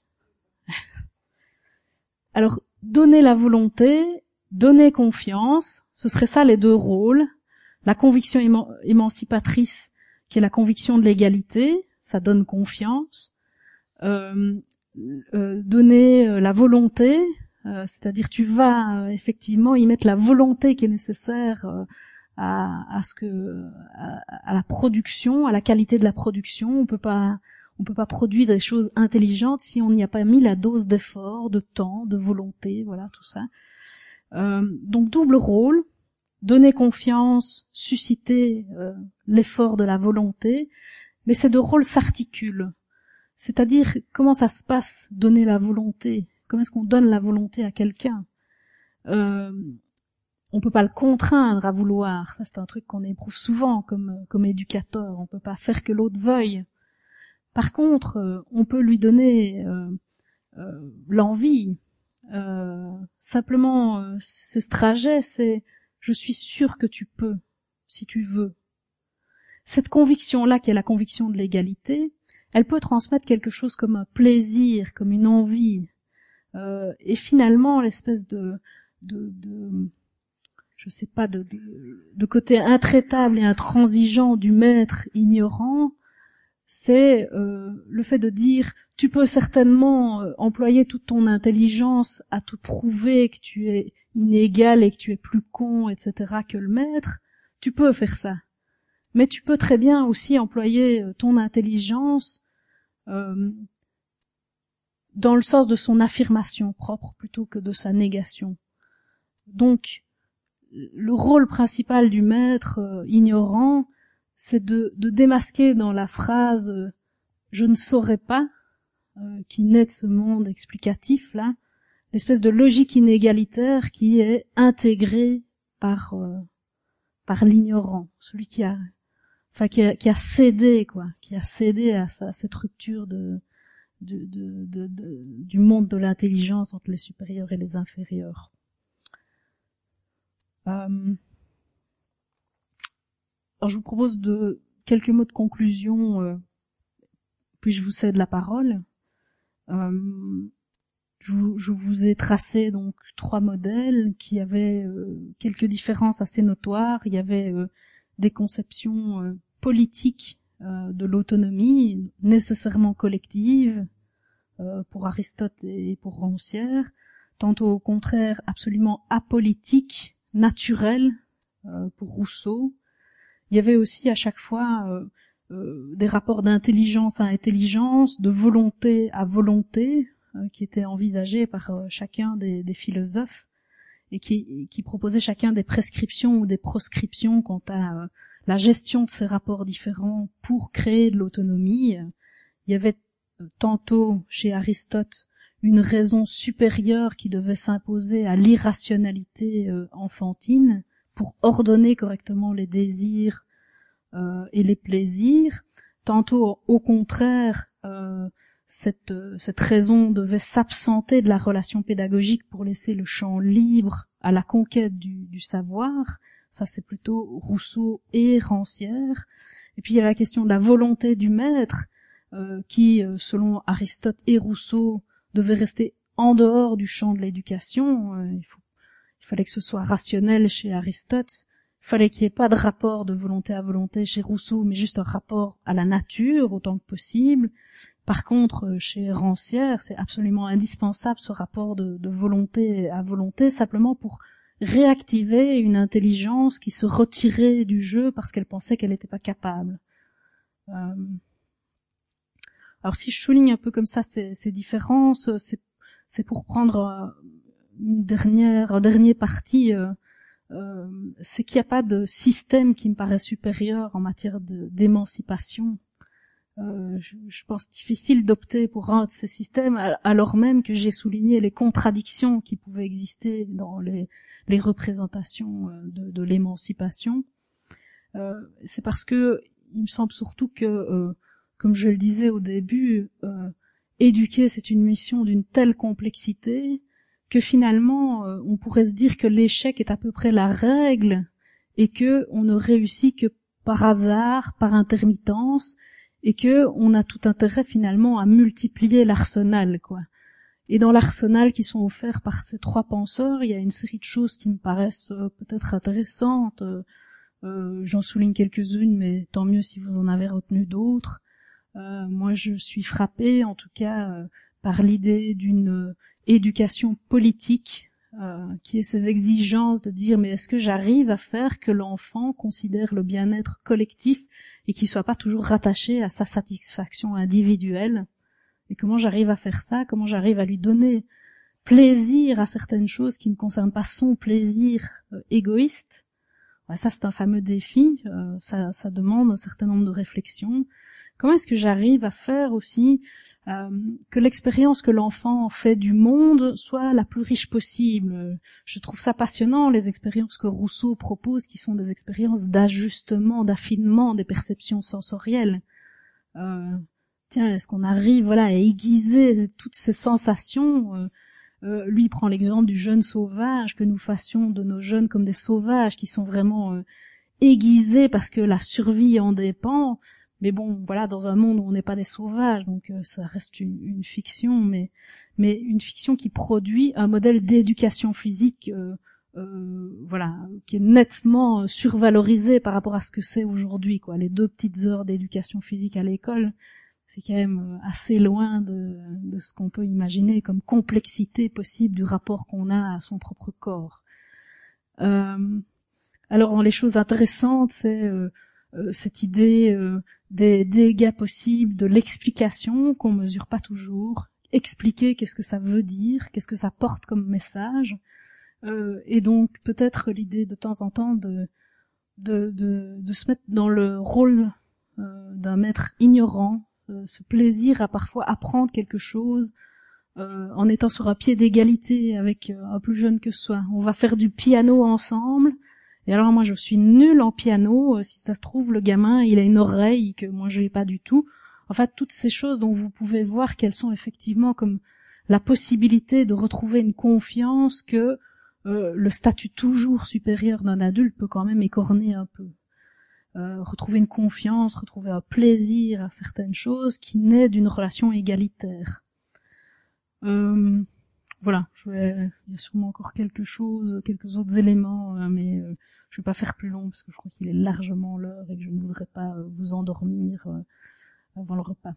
Alors, donner la volonté, donner confiance, ce serait ça les deux rôles. La conviction éman- émancipatrice, qui est la conviction de l'égalité, ça donne confiance. Euh, euh, donner euh, la volonté, euh, c'est-à-dire tu vas euh, effectivement y mettre la volonté qui est nécessaire euh, à, à ce que à, à la production, à la qualité de la production. On peut pas On peut pas produire des choses intelligentes si on n'y a pas mis la dose d'effort, de temps, de volonté, voilà, tout ça. Euh, donc double rôle, donner confiance, susciter euh, l'effort de la volonté, mais ces deux rôles s'articulent. C'est-à-dire, comment ça se passe, donner la volonté? Comment est-ce qu'on donne la volonté à quelqu'un? euh, On peut pas le contraindre à vouloir, ça c'est un truc qu'on éprouve souvent comme, comme éducateur, on peut pas faire que l'autre veuille. Par contre, euh, on peut lui donner euh, euh, l'envie. Euh, simplement, euh, c'est ce trajet, c'est « je suis sûr que tu peux, si tu veux ». cette conviction-là, qui est la conviction de l'égalité, elle peut transmettre quelque chose comme un plaisir, comme une envie. Euh, et finalement, l'espèce de, de, de je sais pas, de, de, de côté intraitable et intransigeant du maître ignorant, c'est euh, le fait de dire tu peux certainement euh, employer toute ton intelligence à te prouver que tu es inégal et que tu es plus con, et cetera que le maître, tu peux faire ça. Mais tu peux très bien aussi employer euh, ton intelligence euh, dans le sens de son affirmation propre plutôt que de sa négation. Donc, le rôle principal du maître euh, ignorant, c'est de, de démasquer dans la phrase euh, « je ne saurais pas euh, » qui naît de ce monde explicatif là, l'espèce de logique inégalitaire qui est intégrée par euh, par l'ignorant, celui qui a, enfin qui a, qui a cédé quoi, qui a cédé à, sa, à cette rupture de, de, de, de, de du monde de l'intelligence entre les supérieurs et les inférieurs. Euh, alors je vous propose de quelques mots de conclusion, euh, puis je vous cède la parole. Euh, je, je vous ai tracé donc trois modèles qui avaient euh, quelques différences assez notoires. Il y avait euh, des conceptions euh, politiques euh, de l'autonomie, nécessairement collective, euh, pour Aristote et pour Rancière, tantôt au contraire absolument apolitique, naturel, euh, pour Rousseau. Il y avait aussi à chaque fois euh, euh, des rapports d'intelligence à intelligence, de volonté à volonté, euh, qui étaient envisagés par euh, chacun des, des philosophes et qui, qui proposaient chacun des prescriptions ou des proscriptions quant à euh, la gestion de ces rapports différents pour créer de l'autonomie. Il y avait euh, tantôt chez Aristote une raison supérieure qui devait s'imposer à l'irrationalité euh, enfantine pour ordonner correctement les désirs euh, et les plaisirs. Tantôt, au contraire, euh, cette, euh, cette raison devait s'absenter de la relation pédagogique pour laisser le champ libre à la conquête du, du savoir. Ça, c'est plutôt Rousseau et Rancière. Et puis, il y a la question de la volonté du maître, euh, qui, euh, selon Aristote et Rousseau, devait rester en dehors du champ de l'éducation. Euh, il, faut, il fallait que ce soit rationnel chez Aristote. Il fallait qu'il n'y ait pas de rapport de volonté à volonté chez Rousseau, mais juste un rapport à la nature autant que possible. Par contre, chez Rancière, c'est absolument indispensable ce rapport de, de volonté à volonté, simplement pour réactiver une intelligence qui se retirait du jeu parce qu'elle pensait qu'elle n'était pas capable. Euh, Alors si je souligne un peu comme ça ces, ces différences, c'est, c'est pour prendre une dernière, un dernier parti, euh, euh, c'est qu'il n'y a pas de système qui me paraît supérieur en matière de, d'émancipation. Euh, je, je pense difficile d'opter pour un de ces systèmes, alors même que j'ai souligné les contradictions qui pouvaient exister dans les, les représentations de, de l'émancipation. Euh, c'est parce que il me semble surtout que euh, comme je le disais au début, euh, éduquer, c'est une mission d'une telle complexité que finalement, euh, on pourrait se dire que l'échec est à peu près la règle et que on ne réussit que par hasard, par intermittence, et que on a tout intérêt finalement à multiplier l'arsenal, quoi. Et dans l'arsenal qui sont offerts par ces trois penseurs, il y a une série de choses qui me paraissent euh, peut-être intéressantes. Euh, euh, j'en souligne quelques-unes, mais tant mieux si vous en avez retenu d'autres. Euh, moi, je suis frappée, en tout cas, euh, par l'idée d'une euh, éducation politique, euh, qui est ces exigences de dire, mais est-ce que j'arrive à faire que l'enfant considère le bien-être collectif et qu'il soit pas toujours rattaché à sa satisfaction individuelle? Et comment j'arrive à faire ça? Comment j'arrive à lui donner plaisir à certaines choses qui ne concernent pas son plaisir euh, égoïste? Ouais, ça, c'est un fameux défi. Euh, ça, ça demande un certain nombre de réflexions. Comment est-ce que j'arrive à faire aussi euh, que l'expérience que l'enfant fait du monde soit la plus riche possible? Je trouve ça passionnant, les expériences que Rousseau propose, qui sont des expériences d'ajustement, d'affinement des perceptions sensorielles. Euh, tiens, est-ce qu'on arrive voilà, à aiguiser toutes ces sensations? euh, euh, Lui, il prend l'exemple du jeune sauvage, que nous fassions de nos jeunes comme des sauvages qui sont vraiment... Euh, aiguisé parce que la survie en dépend. Mais bon, voilà, dans un monde où on n'est pas des sauvages, donc euh, ça reste une, une fiction, mais mais une fiction qui produit un modèle d'éducation physique, euh, euh, voilà, qui est nettement survalorisé par rapport à ce que c'est aujourd'hui, quoi. Les deux petites heures d'éducation physique à l'école, c'est quand même assez loin de, de ce qu'on peut imaginer comme complexité possible du rapport qu'on a à son propre corps. Euh, alors, les choses intéressantes, c'est euh, euh, cette idée euh, des dégâts possibles, de l'explication qu'on mesure pas toujours, expliquer qu'est-ce que ça veut dire, qu'est-ce que ça porte comme message, euh, et donc peut-être l'idée de temps en temps de de de, de se mettre dans le rôle euh, d'un maître ignorant, euh, ce plaisir à parfois apprendre quelque chose euh, en étant sur un pied d'égalité avec euh, un plus jeune que soi. On va faire du piano ensemble. Et alors moi je suis nulle en piano, euh, si ça se trouve le gamin il a une oreille que moi je n'ai pas du tout. En fait toutes ces choses dont vous pouvez voir qu'elles sont effectivement comme la possibilité de retrouver une confiance que euh, le statut toujours supérieur d'un adulte peut quand même écorner un peu. Euh, retrouver une confiance, retrouver un plaisir à certaines choses qui naît d'une relation égalitaire. Euh, Voilà, je vais, il y a sûrement encore quelque chose, quelques autres éléments, euh, mais euh, je vais pas faire plus long parce que je crois qu'il est largement l'heure et que je ne voudrais pas euh, vous endormir euh, avant le repas.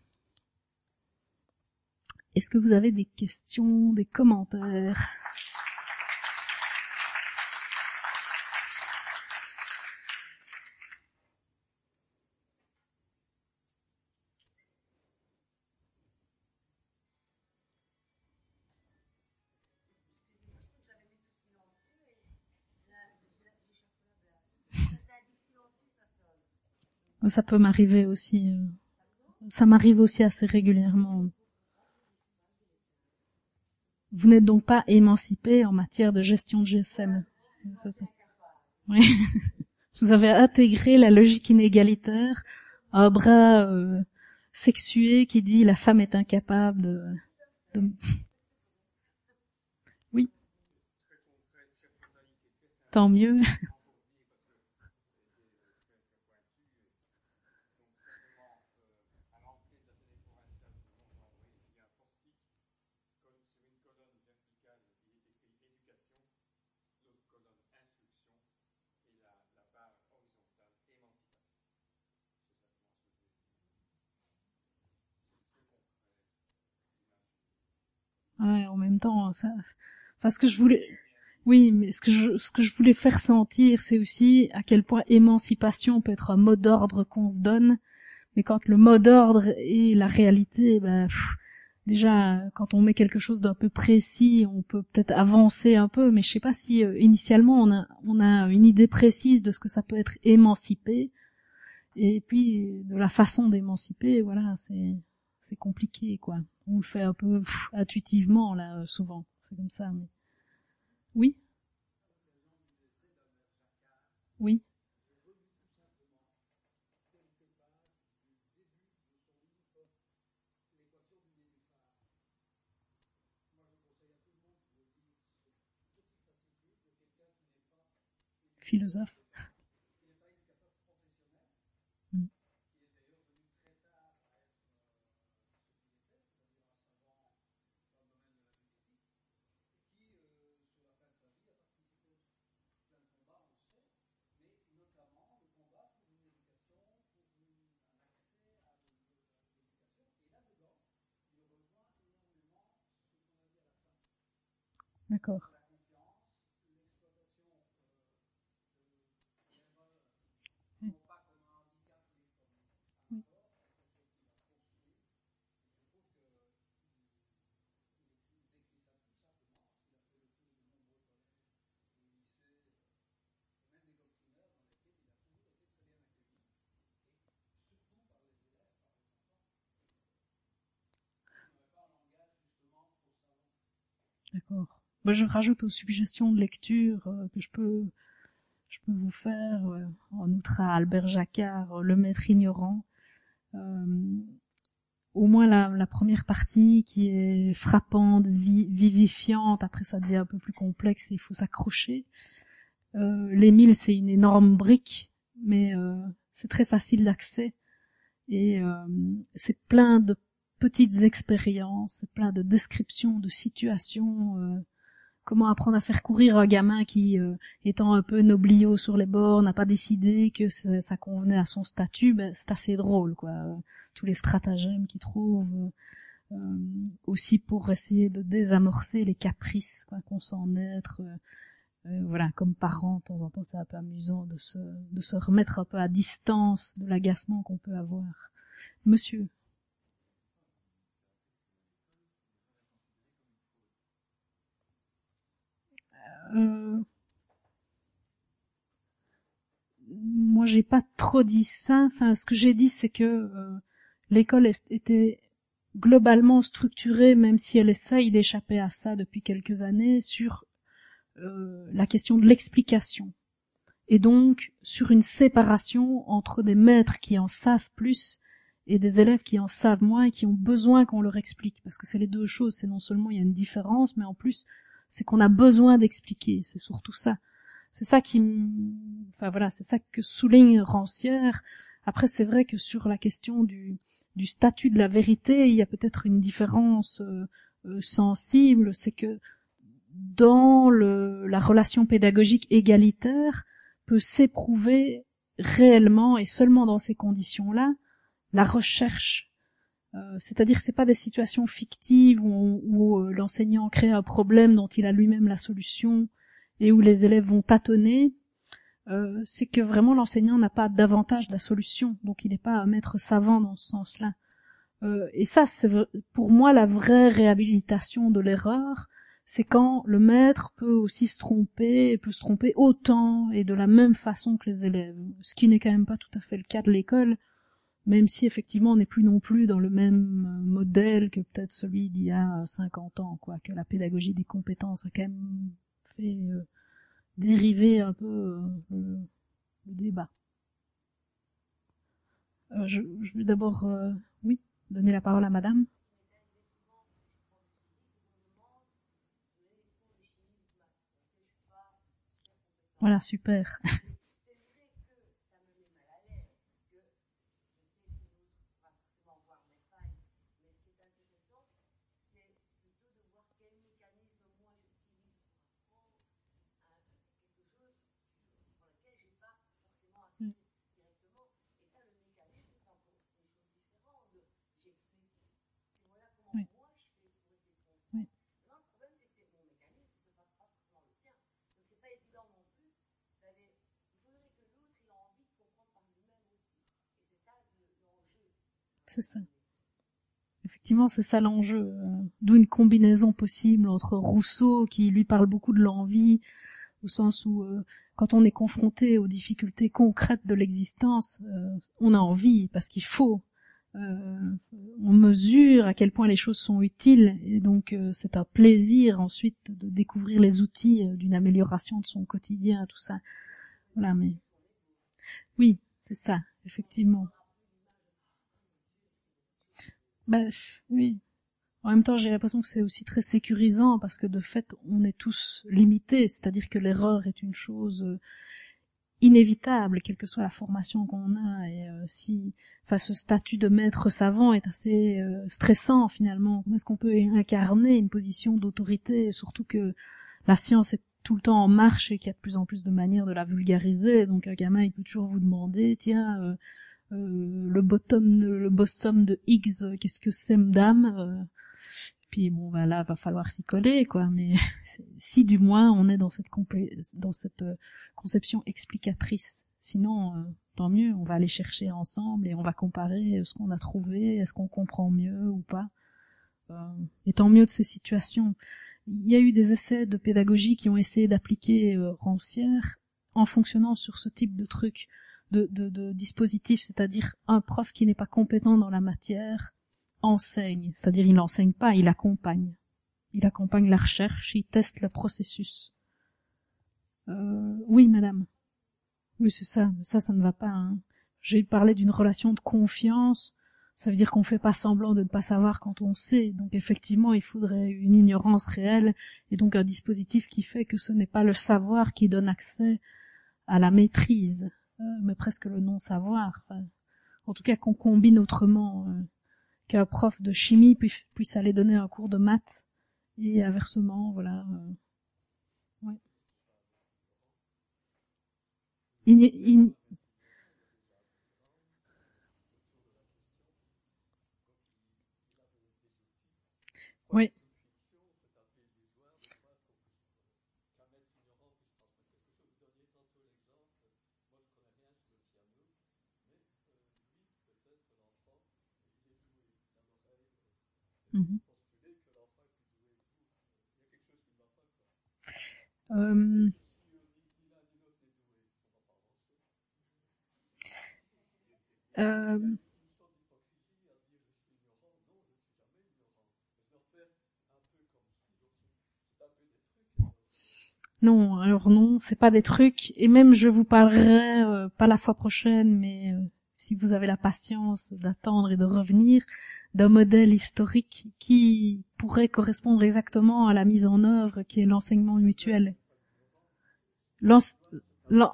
Est-ce que vous avez des questions, des commentaires ? Ça peut m'arriver aussi. Euh, ça m'arrive aussi assez régulièrement. Vous n'êtes donc pas émancipé en matière de gestion de G S M. C'est ça. Oui. Vous avez intégré la logique inégalitaire, un bras euh, sexué qui dit la femme est incapable de... de... Oui. Tant mieux. Ouais, en même temps, ça, enfin, ce que je voulais, oui, mais ce que je, ce que je voulais faire sentir, c'est aussi à quel point émancipation peut être un mot d'ordre qu'on se donne, mais quand le mot d'ordre est la réalité, ben, pff, déjà, quand on met quelque chose d'un peu précis, on peut peut-être avancer un peu, mais je sais pas si euh, initialement on a, on a une idée précise de ce que ça peut être émancipé, et puis de la façon d'émanciper, voilà, c'est, c'est compliqué, quoi. On le fait un peu pff, intuitivement, là, euh, souvent. C'est comme ça, mais... Oui? Oui? Philosophe. Mm. D'accord. Oui. Oui. D'accord. Moi, je rajoute aux suggestions de lecture euh, que je peux, je peux vous faire, euh, en outre à Albert Jacquard, euh, Le Maître ignorant. Euh, au moins la, la première partie qui est frappante, vi- vivifiante. Après, ça devient un peu plus complexe et il faut s'accrocher. Euh, L'Émile, c'est une énorme brique mais euh, c'est très facile d'accès et euh, c'est plein de petites expériences, c'est plein de descriptions de situations. Euh, comment apprendre à faire courir un gamin qui, euh, étant un peu noblio sur les bords, n'a pas décidé que ça, ça convenait à son statut, ben, c'est assez drôle, quoi. Euh, tous les stratagèmes qu'il trouve, euh, euh, aussi pour essayer de désamorcer les caprices, quoi, qu'on s'en être. Euh, euh, voilà, comme parent, de temps en temps, c'est un peu amusant de se, de se remettre un peu à distance de l'agacement qu'on peut avoir. Monsieur. Euh, moi, j'ai pas trop dit ça. Enfin, ce que j'ai dit, c'est que euh, l'école est, était globalement structurée, même si elle essaye d'échapper à ça depuis quelques années, sur euh, la question de l'explication. Et donc, sur une séparation entre des maîtres qui en savent plus et des élèves qui en savent moins et qui ont besoin qu'on leur explique. Parce que c'est les deux choses. C'est non seulement il y a une différence, mais en plus, c'est qu'on a besoin d'expliquer. C'est surtout ça. C'est ça qui, enfin voilà, c'est ça que souligne Rancière. Après, c'est vrai que sur la question du, du statut de la vérité, il y a peut-être une différence euh, euh, sensible. C'est que dans le, la relation pédagogique égalitaire, peut s'éprouver réellement et seulement dans ces conditions-là la recherche. Euh, c'est-à-dire que c'est pas des situations fictives où, on, où euh, l'enseignant crée un problème dont il a lui-même la solution et où les élèves vont tâtonner. Euh, c'est que vraiment l'enseignant n'a pas davantage la solution, donc il n'est pas un maître savant dans ce sens-là. Euh, et ça, c'est pour moi la vraie réhabilitation de l'erreur. C'est quand le maître peut aussi se tromper, et peut se tromper autant et de la même façon que les élèves. Ce qui n'est quand même pas tout à fait le cas de l'école, même si effectivement on n'est plus non plus dans le même modèle que peut-être celui d'il y a cinquante ans, quoi, que la pédagogie des compétences a quand même fait euh, dériver un peu euh, le, le débat. Euh, je, je vais d'abord, euh, oui, donner la parole à madame. Voilà, super. Oui. Oui. C'est ça. Effectivement, c'est ça l'enjeu. D'où une combinaison possible entre Rousseau, qui lui parle beaucoup de l'envie, au sens où, euh, quand on est confronté aux difficultés concrètes de l'existence, euh, on a envie, parce qu'il faut. Euh, on mesure à quel point les choses sont utiles, et donc euh, c'est un plaisir ensuite de découvrir les outils euh, d'une amélioration de son quotidien, tout ça. Voilà, mais... Oui, c'est ça, effectivement. Bah, oui. En même temps, j'ai l'impression que c'est aussi très sécurisant parce que de fait, on est tous limités, c'est-à-dire que l'erreur est une chose euh, inévitable, quelle que soit la formation qu'on a. Et euh, si, enfin, ce statut de maître savant est assez euh, stressant finalement. Comment est-ce qu'on peut incarner une position d'autorité, surtout que la science est tout le temps en marche et qu'il y a de plus en plus de manières de la vulgariser. Donc un gamin, il peut toujours vous demander, tiens. Euh, Euh, le bottom, le bosom de Higgs, qu'est-ce que c'est, madame? euh, Puis bon, bah là, va falloir s'y coller, quoi. Mais si du moins on est dans cette complé- dans cette euh, conception explicatrice, sinon, euh, tant mieux. On va aller chercher ensemble et on va comparer ce qu'on a trouvé, est-ce qu'on comprend mieux ou pas. Euh, et tant mieux de ces situations. Il y a eu des essais de pédagogie qui ont essayé d'appliquer euh, Rancière en fonctionnant sur ce type de truc. De, de, de dispositif, c'est-à-dire un prof qui n'est pas compétent dans la matière enseigne, c'est-à-dire il n'enseigne pas, il accompagne. Il accompagne la recherche, il teste le processus. Euh, oui, madame. Oui, c'est ça, ça, ça ne va pas. Hein. J'ai parlé d'une relation de confiance, ça veut dire qu'on fait pas semblant de ne pas savoir quand on sait. Donc effectivement, il faudrait une ignorance réelle et donc un dispositif qui fait que ce n'est pas le savoir qui donne accès à la maîtrise. euh, mais presque le non-savoir. Enfin, en tout cas, qu'on combine autrement, euh, qu'un prof de chimie puisse, puisse aller donner un cours de maths, et inversement, voilà. Euh, ouais. Il, il, ouais. Mm-hmm. Euh, euh, non, alors non, c'est pas des trucs, et même je vous parlerai, euh, pas la fois prochaine, mais euh, si vous avez la patience d'attendre et de revenir, d'un modèle historique qui pourrait correspondre exactement à la mise en œuvre qui est l'enseignement mutuel. L'ense- l'en-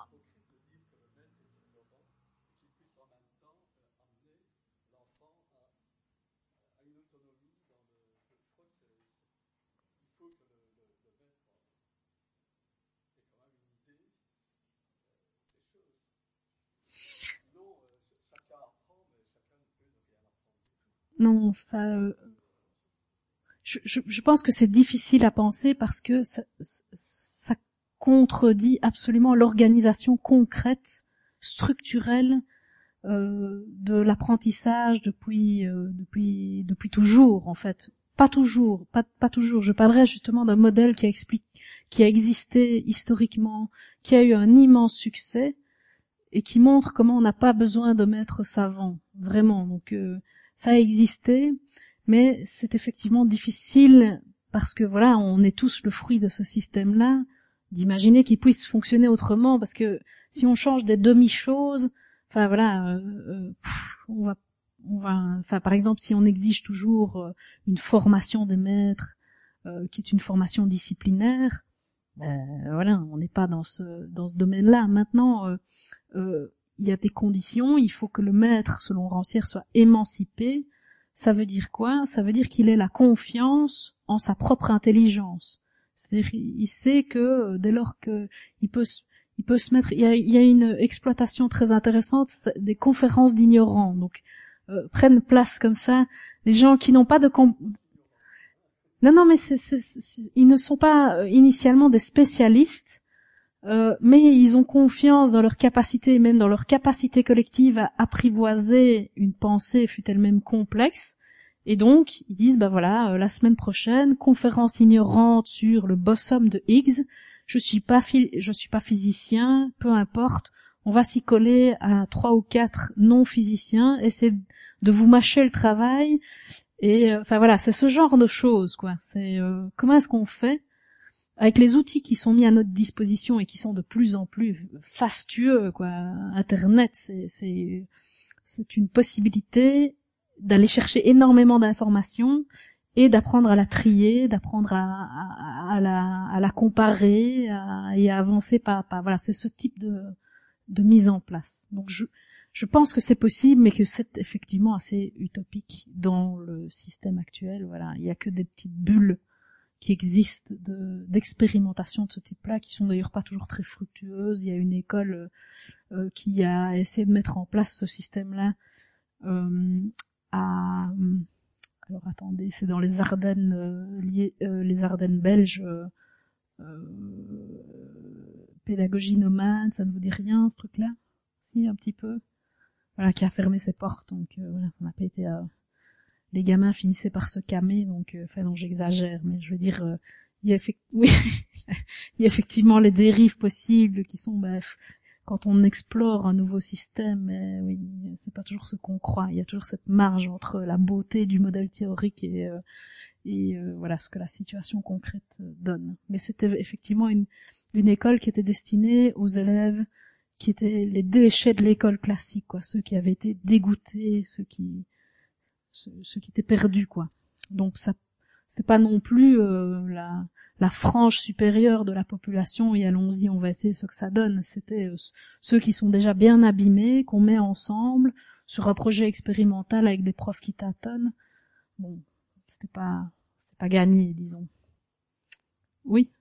non, ça, euh, je, je, je pense que c'est difficile à penser parce que ça, ça contredit absolument l'organisation concrète, structurelle euh, de l'apprentissage depuis euh, depuis depuis toujours en fait. Pas toujours, pas pas toujours. Je parlerai justement d'un modèle qui explique, qui a existé historiquement, qui a eu un immense succès et qui montre comment on n'a pas besoin de maîtres savants, vraiment. Donc euh, ça a existé, mais c'est effectivement difficile parce que voilà, on est tous le fruit de ce système-là, d'imaginer qu'il puisse fonctionner autrement, parce que si on change des demi-choses, enfin voilà, euh, euh, pff, on va, on va, enfin par exemple, si on exige toujours euh, une formation des maîtres, euh, qui est une formation disciplinaire, ben voilà, on n'est pas dans ce dans ce domaine-là. Maintenant. Euh, euh, il y a des conditions, il faut que le maître, selon Rancière, soit émancipé. Ça veut dire quoi? Ça veut dire qu'il ait la confiance en sa propre intelligence. C'est-à-dire il sait que dès lors que il peut se, il peut se mettre, il y a, il y a une exploitation très intéressante des conférences d'ignorants. Donc euh, prennent place comme ça des gens qui n'ont pas de comp- non non mais c'est, c'est, c'est, ils ne sont pas euh, initialement des spécialistes. Euh, mais ils ont confiance dans leur capacité, même dans leur capacité collective à apprivoiser une pensée, fût-elle même complexe. Et donc, ils disent, bah voilà, euh, la semaine prochaine, conférence ignorante sur le bosom de Higgs. Je suis pas, phi- je suis pas physicien, peu importe. On va s'y coller à trois ou quatre non-physiciens, essayer de vous mâcher le travail. Et euh, enfin voilà, c'est ce genre de choses, quoi. C'est euh, comment est-ce qu'on fait avec les outils qui sont mis à notre disposition et qui sont de plus en plus fastueux, quoi. Internet, c'est, c'est, c'est une possibilité d'aller chercher énormément d'informations et d'apprendre à la trier, d'apprendre à, à, à la, à la comparer à, et à avancer pas à pas. Voilà, c'est ce type de, de mise en place. Donc je, je pense que c'est possible, mais que c'est effectivement assez utopique dans le système actuel. Voilà, il y a que des petites bulles qui existent de, d'expérimentation de ce type-là, qui sont d'ailleurs pas toujours très fructueuses. Il y a une école euh, qui a essayé de mettre en place ce système-là euh, à... Alors attendez, c'est dans les Ardennes, euh, liées, euh, les Ardennes belges, euh, euh, pédagogie nomade, ça ne vous dit rien ce truc-là? Si, un petit peu. Voilà, qui a fermé ses portes, donc euh, voilà, ça n'a pas été... Euh, les gamins finissaient par se calmer, donc euh, enfin non, j'exagère, mais je veux dire, euh, il y a effect... oui, il y a effectivement les dérives possibles qui sont, bref, quand on explore un nouveau système, mais oui, c'est pas toujours ce qu'on croit. Il y a toujours cette marge entre la beauté du modèle théorique et euh, et euh, voilà ce que la situation concrète donne. Mais c'était effectivement une une école qui était destinée aux élèves qui étaient les déchets de l'école classique, quoi, ceux qui avaient été dégoûtés, ceux qui ceux, ceux qui étaient perdus, quoi. Donc ça c'était pas non plus euh, la, la frange supérieure de la population et allons-y, on va essayer ce que ça donne. C'était euh, ceux qui sont déjà bien abîmés, qu'on met ensemble sur un projet expérimental avec des profs qui tâtonnent. Bon, c'était pas, c'était pas gagné, disons. Oui.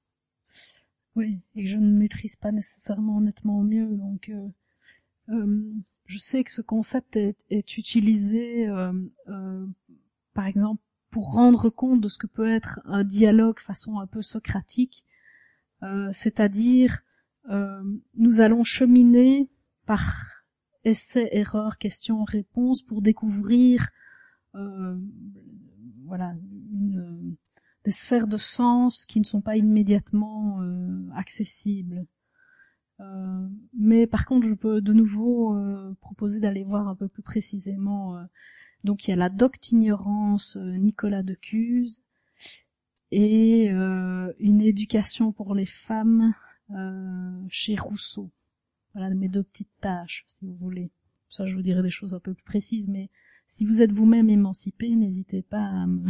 Oui, et que je ne maîtrise pas nécessairement nettement mieux, donc euh, euh, je sais que ce concept est, est utilisé, euh, euh, par exemple, pour rendre compte de ce que peut être un dialogue façon un peu socratique, euh, c'est-à-dire euh, nous allons cheminer par essais, erreurs, questions, réponses pour découvrir euh, voilà une, des sphères de sens qui ne sont pas immédiatement euh, accessibles. Euh, mais par contre, je peux de nouveau euh, proposer d'aller voir un peu plus précisément. Euh, donc, il y a la doctignorance euh, Nicolas de Cuse et euh, une éducation pour les femmes euh, chez Rousseau. Voilà mes deux petites tâches, si vous voulez. Ça, je vous dirai des choses un peu plus précises, mais si vous êtes vous-même émancipé, n'hésitez pas à me,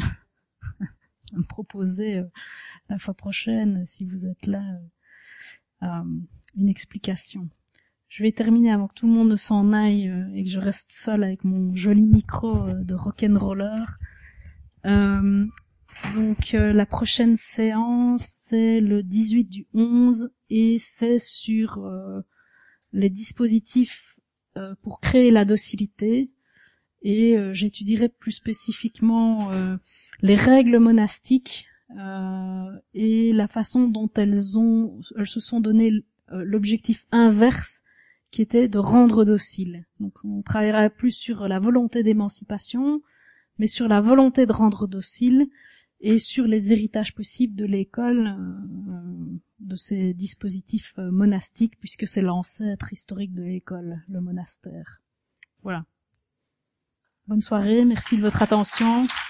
à me proposer euh, la fois prochaine, si vous êtes là, euh, euh, une explication. Je vais terminer avant que tout le monde ne s'en aille euh, et que je reste seule avec mon joli micro euh, de rock'n'roller. Euh, donc euh, la prochaine séance, c'est le dix-huit du onze et c'est sur euh, les dispositifs euh, pour créer la docilité. Et euh, j'étudierai plus spécifiquement euh, les règles monastiques euh, et la façon dont elles ont, elles se sont donné euh, l'objectif inverse, qui était de rendre docile. Donc on travaillera plus sur la volonté d'émancipation, mais sur la volonté de rendre docile et sur les héritages possibles de l'école, euh, de ces dispositifs euh, monastiques, puisque c'est l'ancêtre historique de l'école, le monastère. Voilà. Bonne soirée, merci de votre attention.